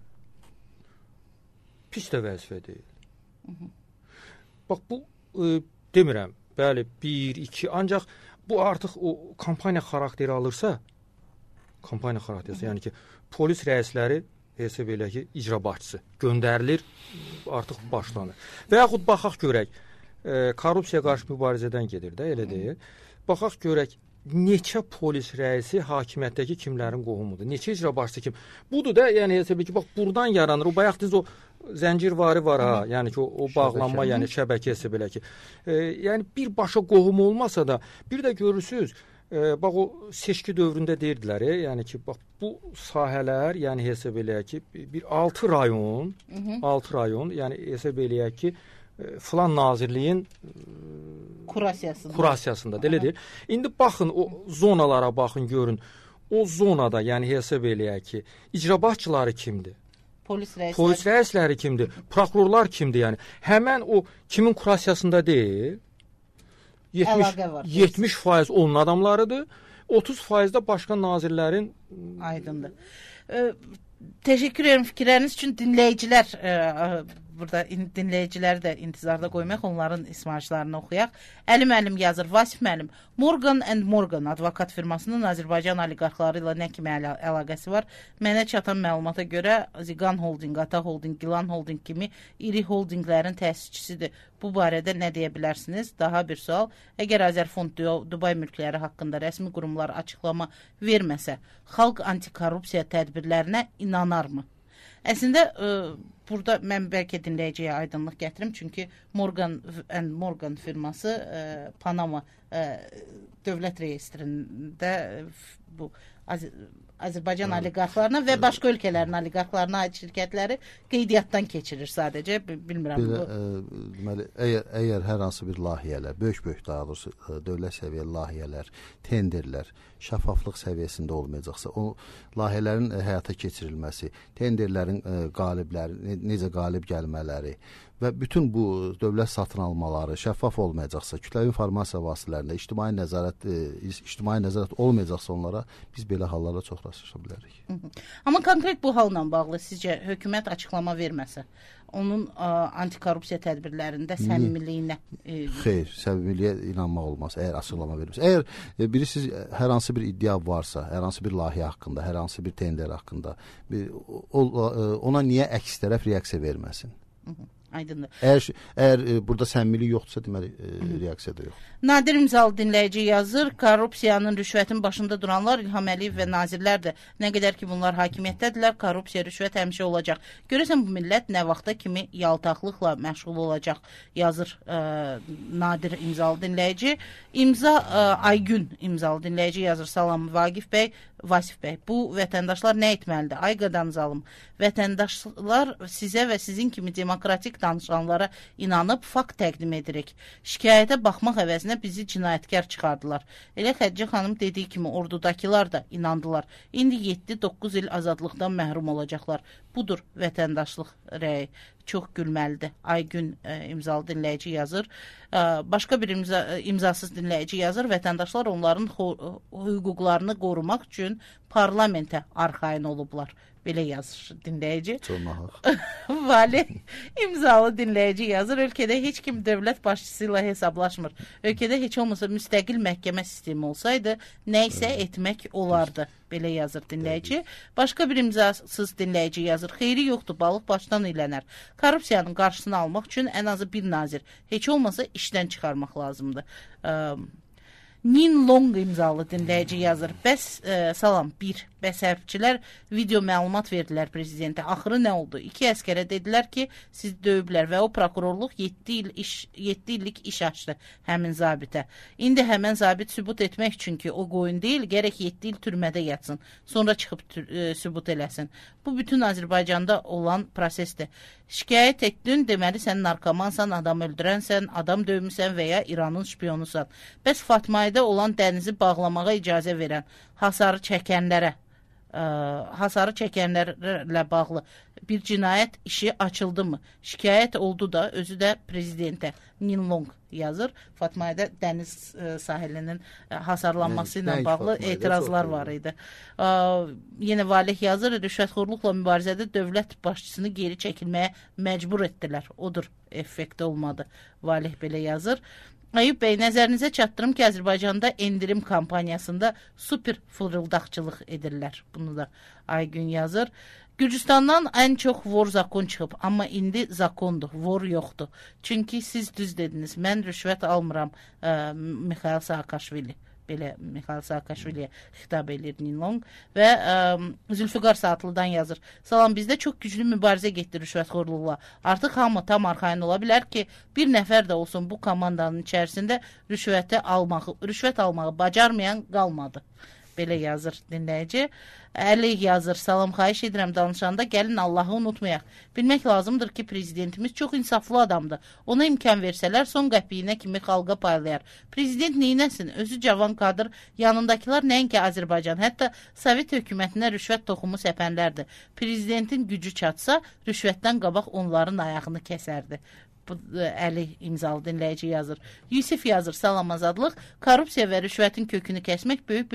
Pis də vəzifə deyil. Bax bu demirəm, bəli 1, 2 ancaq bu artıq o kampaniya xarakteri alırsa, yəni ki polis rəisləri hesab elə ki icra başçısı göndərilir, artıq başlanır. Və yaxud baxaq görək, korrupsiya qarşı mübarizədən gedir də, elə deyil. Baxaq görək neçə polis rəisi hakimiyyətdəki kimlərin qohumudur? Neçə icra başçısı kim? Budur da, yəni hesab ki, bax buradan yaranır. O bayaqdınız o zəncirvari var ha, yəni ki o bağlanma, yəni şəbəkəsi belə ki. Yəni birbaşa qohum olmasa da, bir də görürsüz, bax o seçki dövründə deyirdilər, yəni ki, bax bu sahələr, yəni hesab eləyək ki, bir 6 rayon, yəni hesab eləyək ki, filan nazirliyin kurasiyasında elə deyil. İndi baxın o zonalara baxın, görün. O zonada, yəni hesab eləyək ki, icra başçıları kimdir? Polis rəisləri kimdir? Prokurorlar kimdir? Yəni həmən o kimin kurasiyasında deyil. 70% onun adamlarıdır. 30% də başqa nazirlərin.
Aydındır. Təşəkkür edirəm fikirləriniz üçün. Dinləyicilər burada dinləyiciləri də intizarda qoymaq, onların ismarışlarını oxuyaq. Əli müəllim yazır, Vasif müəllim, Morgan & Morgan advokat firmasının Azərbaycan oliqarxları ilə nə kimi əlaqəsi var? Mənə çatan məlumata görə Ziqan Holding, Ata Holding, Gilan Holding kimi iri holdinglərin təsisçisidir. Bu barədə nə deyə bilərsiniz? Daha bir sual, əgər Azərfond Dubay mülkləri haqqında rəsmi qurumlar açıqlama verməsə, xalq antikorrupsiya tədbirlərinə inanarmı? Əslində, burada mən bəlkə dinləyiciyə aydınlıq gətirim, çünki Morgan & Morgan firması Panama dövlət reyestrində bu Azərbaycan oliqarxlarına və başqa ölkələrin oliqarxlarına aid şirkətləri qeydiyyatdan keçirir sadəcə, bilmirəm.
Deməli, əgər hər hansı bir layihələr, böyük daha doğrusu dövlət səviyyəli layihələr, tenderlər şəffaflıq səviyyəsində olmayacaqsa, o layihələrin həyata keçirilməsi, tenderlərin qalibləri, necə qalib gəlmələri və bütün bu dövlət satın almaları şəffaf olmayacaqsa, kütləvi informasiya vasitələrində ictimai nəzarət olmayacaqsa onlara biz belə hallara çox rastlaşa bilərik.
Amma konkret bu halla bağlı sizcə hökumət açıqlama verməsə, onun antikorrupsiya tədbirlərində səmimiliyinə?
Xeyr, səmimiliyə inanmaq olmaz, əgər açıqlama verməsə. Əgər birisi hər hansı bir iddia varsa, hər hansı bir layihə haqqında, hər hansı bir tender haqqında, ona niyə əks tərəf reaksiya verməsin?
Aydındır.
Əgər burada səmimilik yoxdursa, deməli reaksiya da yox.
Nadir İmzalı dinləyici yazır, korrupsiyanın, rüşvətin başında duranlar İlham Əliyev və nazirlər də, nə qədər ki bunlar hakimiyyətdədirlər, korrupsiya, rüşvət həmişə olacaq. Görürsən bu millət nə vaxta kimi yaltaqlıqla məşğul olacaq, yazır Nadir İmzalı dinləyici. Aygün İmzalı dinləyici yazır, salam Vaqif bəy, Vasif bəy, bu vətəndaşlar nə etməlidir? Ay qadan zalım, vətəndaşlar sizə və sizin kimi demokratik danışanlara inanıb fakt təqdim edirik. Şikayətə baxmaq əvəzinə bizi cinayətkar çıxardılar. Elə Xədicə xanım dediyi kimi ordudakılar da inandılar. İndi 7-9 il azadlıqdan məhrum olacaqlar. budur vətəndaşlıq rəyi. Çox gülməlidir. Aygün imzalı dinləyici yazır. Başqa bir imzasız dinləyici yazır. Vətəndaşlar onların hüquqlarını qorumaq üçün parlamentə arxayın olublar. Belə yazır dinləyici.
Çox nahaq.
Vali imzalı dinləyici yazır. Ölkədə heç kim dövlət başçısı ilə hesablaşmır. Ölkədə heç olmasa müstəqil məhkəmə sistemi olsaydı, nə isə etmək olardı. Belə yazır dinləyici. Başqa bir imzasız dinləyici yazır. Xeyri yoxdur, balıq başdan ilənər. Korrupsiyanın qarşısını almaq üçün ən azı bir nazir, heç olmasa işdən çıxarmaq lazımdır. Nin Long imzalı dinləyici yazır. Salam, bəs hərbçilər video məlumat verdilər prezidentə. Axırı nə oldu? 2 əskərə dedilər ki, siz döyüblər və o prokurorluq 7 illik iş açdı həmin zabitə. İndi həmən zabit sübut etmək üçün ki, o qoyun deyil, gərək 7 il türmədə yatsın. Sonra çıxıb sübut eləsin. Bu bütün Azərbaycanda olan prosesdir. Şikayət etdin, deməli sən narkomansan, adam öldürənsən, adam dövmüsən və ya İranın şpiyonusan. Bəs Fatmayda olan dənizi bağlamağa icazə verən, hasarı çəkənlərlə bağlı bir cinayət işi açıldı mı? Şikayət oldu da, özü də prezidentə. Nin Long yazır. Fatmayda dəniz sahilinin hasarlanması ilə bağlı etirazlar var idi. Yenə Valih yazır, rüşvətxorluqla mübarizədə dövlət başçısını geri çəkilməyə məcbur etdilər. Odur, effekt olmadı. Valih belə yazır. Ayub bəy, nəzərinizə çatdırım ki, Azərbaycanda endirim kampaniyasında super fırıldaqçılıq edirlər. Bunu da Aygün yazır. Gürcüstandan ən çox vor zakon çıxıb, amma indi zakondur, vor yoxdur. Çünki siz düz dediniz, mən rüşvət almıram, Mikhail Saakashvili. Belə Mikhail Saakashviliyə xitab edir Ninlong və Zülfüqar Saatlıdan yazır. Salam, bizdə çox güclü mübarizə getdi rüşvətxorluqla. Artıq hamı tam arxayın ola bilər ki, bir nəfər də olsun bu komandanın içərisində rüşvət almağı bacarmayan qalmadı. Belə yazır dinləyici. Əli yazır, salam, xahiş edirəm danışanda gəlin Allahı unutmayaq. Bilmək lazımdır ki, prezidentimiz çox insaflı adamdır. Ona imkan versələr son qəpiyinə kimi xalqa paylayar. Prezident neynəsin? Özü cavan kadr, yanındakılar nəinki Azərbaycan, hətta Sovet hökumətinə rüşvət toxumu səpənlərdir. Prezidentin gücü çatsa, rüşvətdən qabaq onların ayağını kəsərdi. Əli imzalı dinləyici yazır. Yusif yazır, salam azadlıq. Korrupsiya və rüşvətin kökünü kəsmək böyük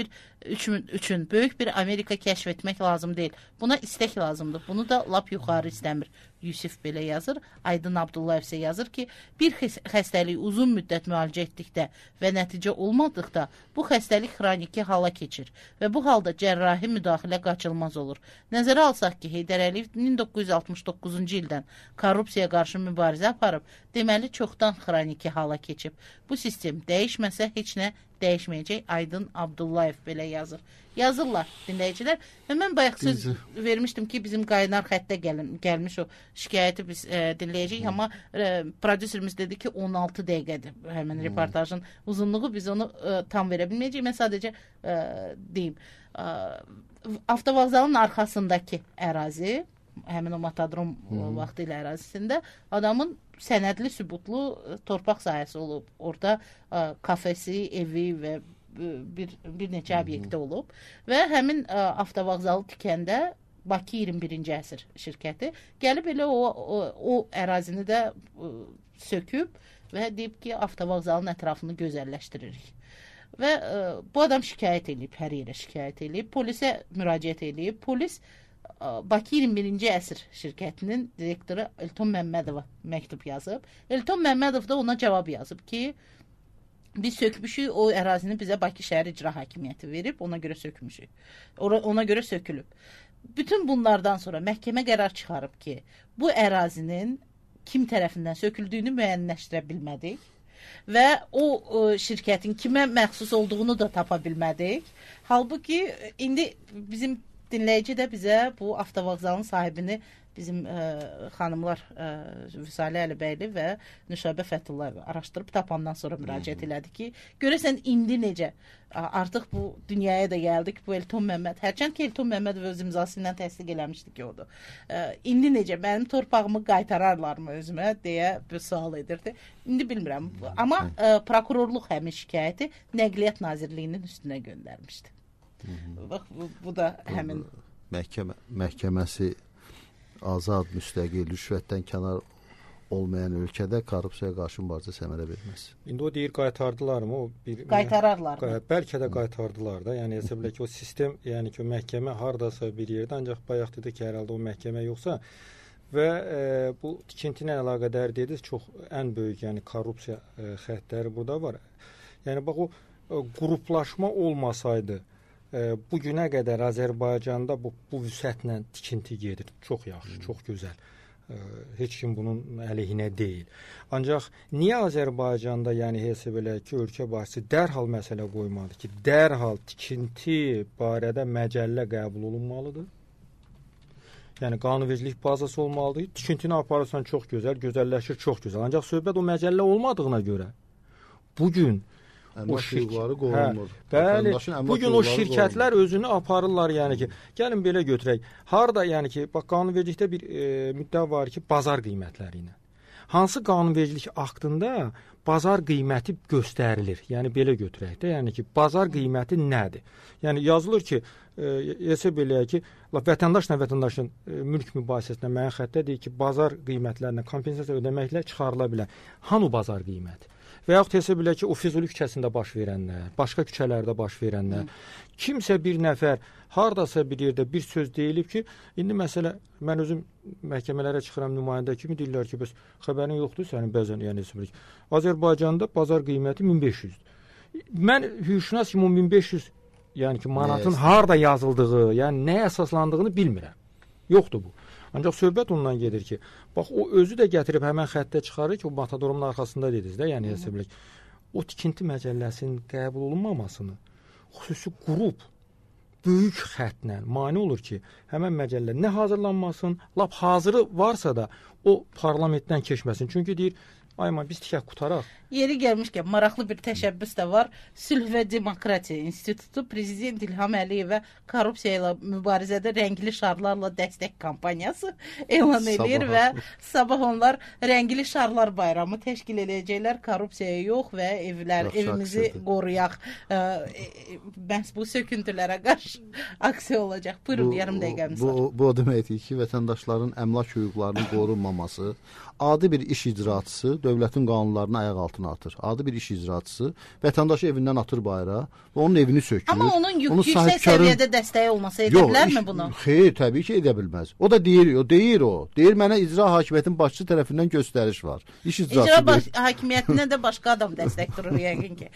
bir Amerika kəşf etmək lazım deyil. Buna istək lazımdır. Bunu da lap yuxarı istəmir. Yusif belə yazır. Aydın Abdullayev isə yazır ki, bir xəstəlik uzun müddət müalicə etdikdə və nəticə olmadıqda bu xəstəlik xroniki hala keçir və bu halda cərrahi müdaxilə qaçılmaz olur. Nəzərə alsaq ki, Heydər Əliyev 1969-cu ildən korrupsiyaya qarşı mübarizə aparıb, deməli çoxdan xroniki hala keçib. Bu sistem dəyişməsə heç nə dəyişməyəcək. Aydın Abdullayev belə yazır. Yazırlar dinləyicilər və mən bayaq söz vermişdim ki, bizim qaynar xəttə gəlmiş o şikayəti biz dinləyəcəyik, amma prodüserimiz dedi ki, 16 dəqiqədir həmin reportajın uzunluğu, biz onu tam verə bilməyəcəyik. Mən sadəcə deyim, avtovağzalın arxasındakı ərazi, həmin o Matadrom vaxtı ilə ərazisində adamın sənədli, sübutlu torpaq sahəsi olub. Orada kafesi, evi və bir neçə obyektdə olub və həmin avtovağzalı tikəndə Bakı 21-ci əsr şirkəti gəlib elə o ərazini də söküb və deyib ki, avtovağzalın ətrafını gözəlləşdiririk. Və bu adam şikayət edib, hər yerə şikayət edib, polisə müraciət edib. Polis Bakı 21-ci əsr şirkətinin direktoru Elton Məmmədova məktub yazıb. Elton Məmmədov da ona cavab yazıb ki, biz sökmüşük, o ərazini bizə Bakı şəhər icra hakimiyyəti verib, ona görə sökmüşük. Ona görə sökülüb. Bütün bunlardan sonra məhkəmə qərar çıxarıb ki, bu ərazinin kim tərəfindən söküldüyünü müəyyənləşdirə bilmədik və o şirkətin kimə məxsus olduğunu da tapa bilmədik. Halbuki indi bizim dinləyici də bizə bu avtovağzalın sahibini bizim xanımlar Vüsalə Əlibəyli və Nüşabə Fəthullah araşdırıb tapandan sonra müraciət elədi ki, görəsən indi necə artıq bu dünyaya da gəldik, bu Elton Məmməd, hərçənd ki Elton Məmmədov öz imzası ilə təsdiq eləmişdi ki, odur. İndi necə, mənim torpağımı qaytararlarmı özümə deyə bir sual edirdi. İndi bilmirəm, amma prokurorluq həmin şikayəti Nəqliyyat Nazirliyinin üstünə göndərmişdi. Bax, bu da həmin
məhkəməsi azad, müstəqil, rüşvətdən kənar olmayan ölkədə korrupsiyaya qarşı mübarizə səmərə verməz.
İndi o deyir qaytardılarmı? O bir
Qaytararlar.
Bəlkə də qaytardılar da. Yəni hesab elə ki, o sistem, yəni ki, o məhkəmə hardasa bir yerdə, ancaq bayaq dedi ki, hər halda o məhkəmə yoxsa və bu tikinti ilə əlaqədar dediniz, çox ən böyük, yəni korrupsiya xəttləri burada var. Yəni bax o qruplaşma olmasaydı, bu günə qədər Azərbaycanda bu vüsətlə tikinti gedir. Çox yaxşı, çox gözəl. Heç kim bunun əleyhinə deyil. Ancaq niyə Azərbaycanda, yəni hesab elə ki, ölkə başçısı dərhal məsələ qoymadı ki, dərhal tikinti barədə məcəllə qəbul olunmalıdır? Yəni qanunvericilik bazası olmalıdır. Tikintini aparırsan çox gözəl, gözəlləşir çox gözəl. Ancaq söhbət o məcəllə olmadığına görə bu gün o
hüquqları qorunmur.
Bəli, bu gün o şirkətlər özünü aparırlar, yəni ki, gəlin belə götürək. Harda, yəni ki, bax qanunvericilikdə bir müddət var ki, bazar qiymətləri ilə. Hansı qanunvericilik aktında bazar qiyməti göstərilir? Yəni belə götürək də, yəni ki, bazar qiyməti nədir? Yəni yazılır ki, hesab eləyək ki, vətəndaşla vətəndaşın mülk mübahisəsində müəyyən xəttə deyir ki, bazar qiymətlərinə kompensasiya ödəməklə çıxarıla bilər. Hanı bazar qiyməti? Və yaxud hesab elə ki, o Füzuli küçəsində baş verənlər, başqa küçələrdə baş verənlər, kimsə bir nəfər hardasa bir yerdə bir söz deyilib ki, indi məsələ, mən özüm məhkəmələrə çıxıram nümayəndə kimi, deyirlər ki, bəs xəbərin yoxdur sənin bəzən, yəni hesab elə ki, Azərbaycanda bazar qiyməti 1500-dür. Mən hüquqşünas kimi 1500, yəni ki, manatın harda yazıldığı, yəni nəyə əsaslandığını bilmirəm. Yoxdur bu. Ancaq söhbət ondan gedir ki, bax o özü də gətirib həmən xəttə çıxarır ki, o matadorumun arxasında dediniz də, yəni hesab elək. O tikinti məcəlləsinin qəbul olunmamasını xüsusi qrup böyük xəttlə mane olur ki, həmən məcəllə nə hazırlanmasın, lap hazırı varsa da o parlamentdən keçməsin. Çünki deyir, ayma biz tikək qutaraq.
Yeri gəlmişkən maraqlı bir təşəbbüs də var. Sülh və Demokratiya İnstitutu Prezident İlham Əliyevə korrupsiya ilə mübarizədə rəngli şarlarla dəstək kampaniyası elan edir və sabah onlar rəngli şarlar bayramı təşkil edəcəklər. Korrupsiyaya yox və evimizi qoruyaq. Məhz bu söküntülərə qarşı aksiya olacaq. Buyurun, yarım dəqiqəmiz var.
Bu o deməkdir ki, vətəndaşların əmlak hüquqlarının qorunmaması, adi bir iş icraçısı dövlətin qanunlarını ayaq altına atır. Adi bir iş icraçısı vətəndaşı evindən atır bayıra və onun evini sökür.
Amma onun yüksək səviyyədə dəstəyi olmasa edə bilərmi bunu?
Xeyr, təbii ki, edə bilməz. O da deyir. Deyir mənə icra hakimiyyətinin başçısı tərəfindən göstəriş var. İş icraçısı
hakimiyyətinə də başqa adam dəstək durur yəqin ki.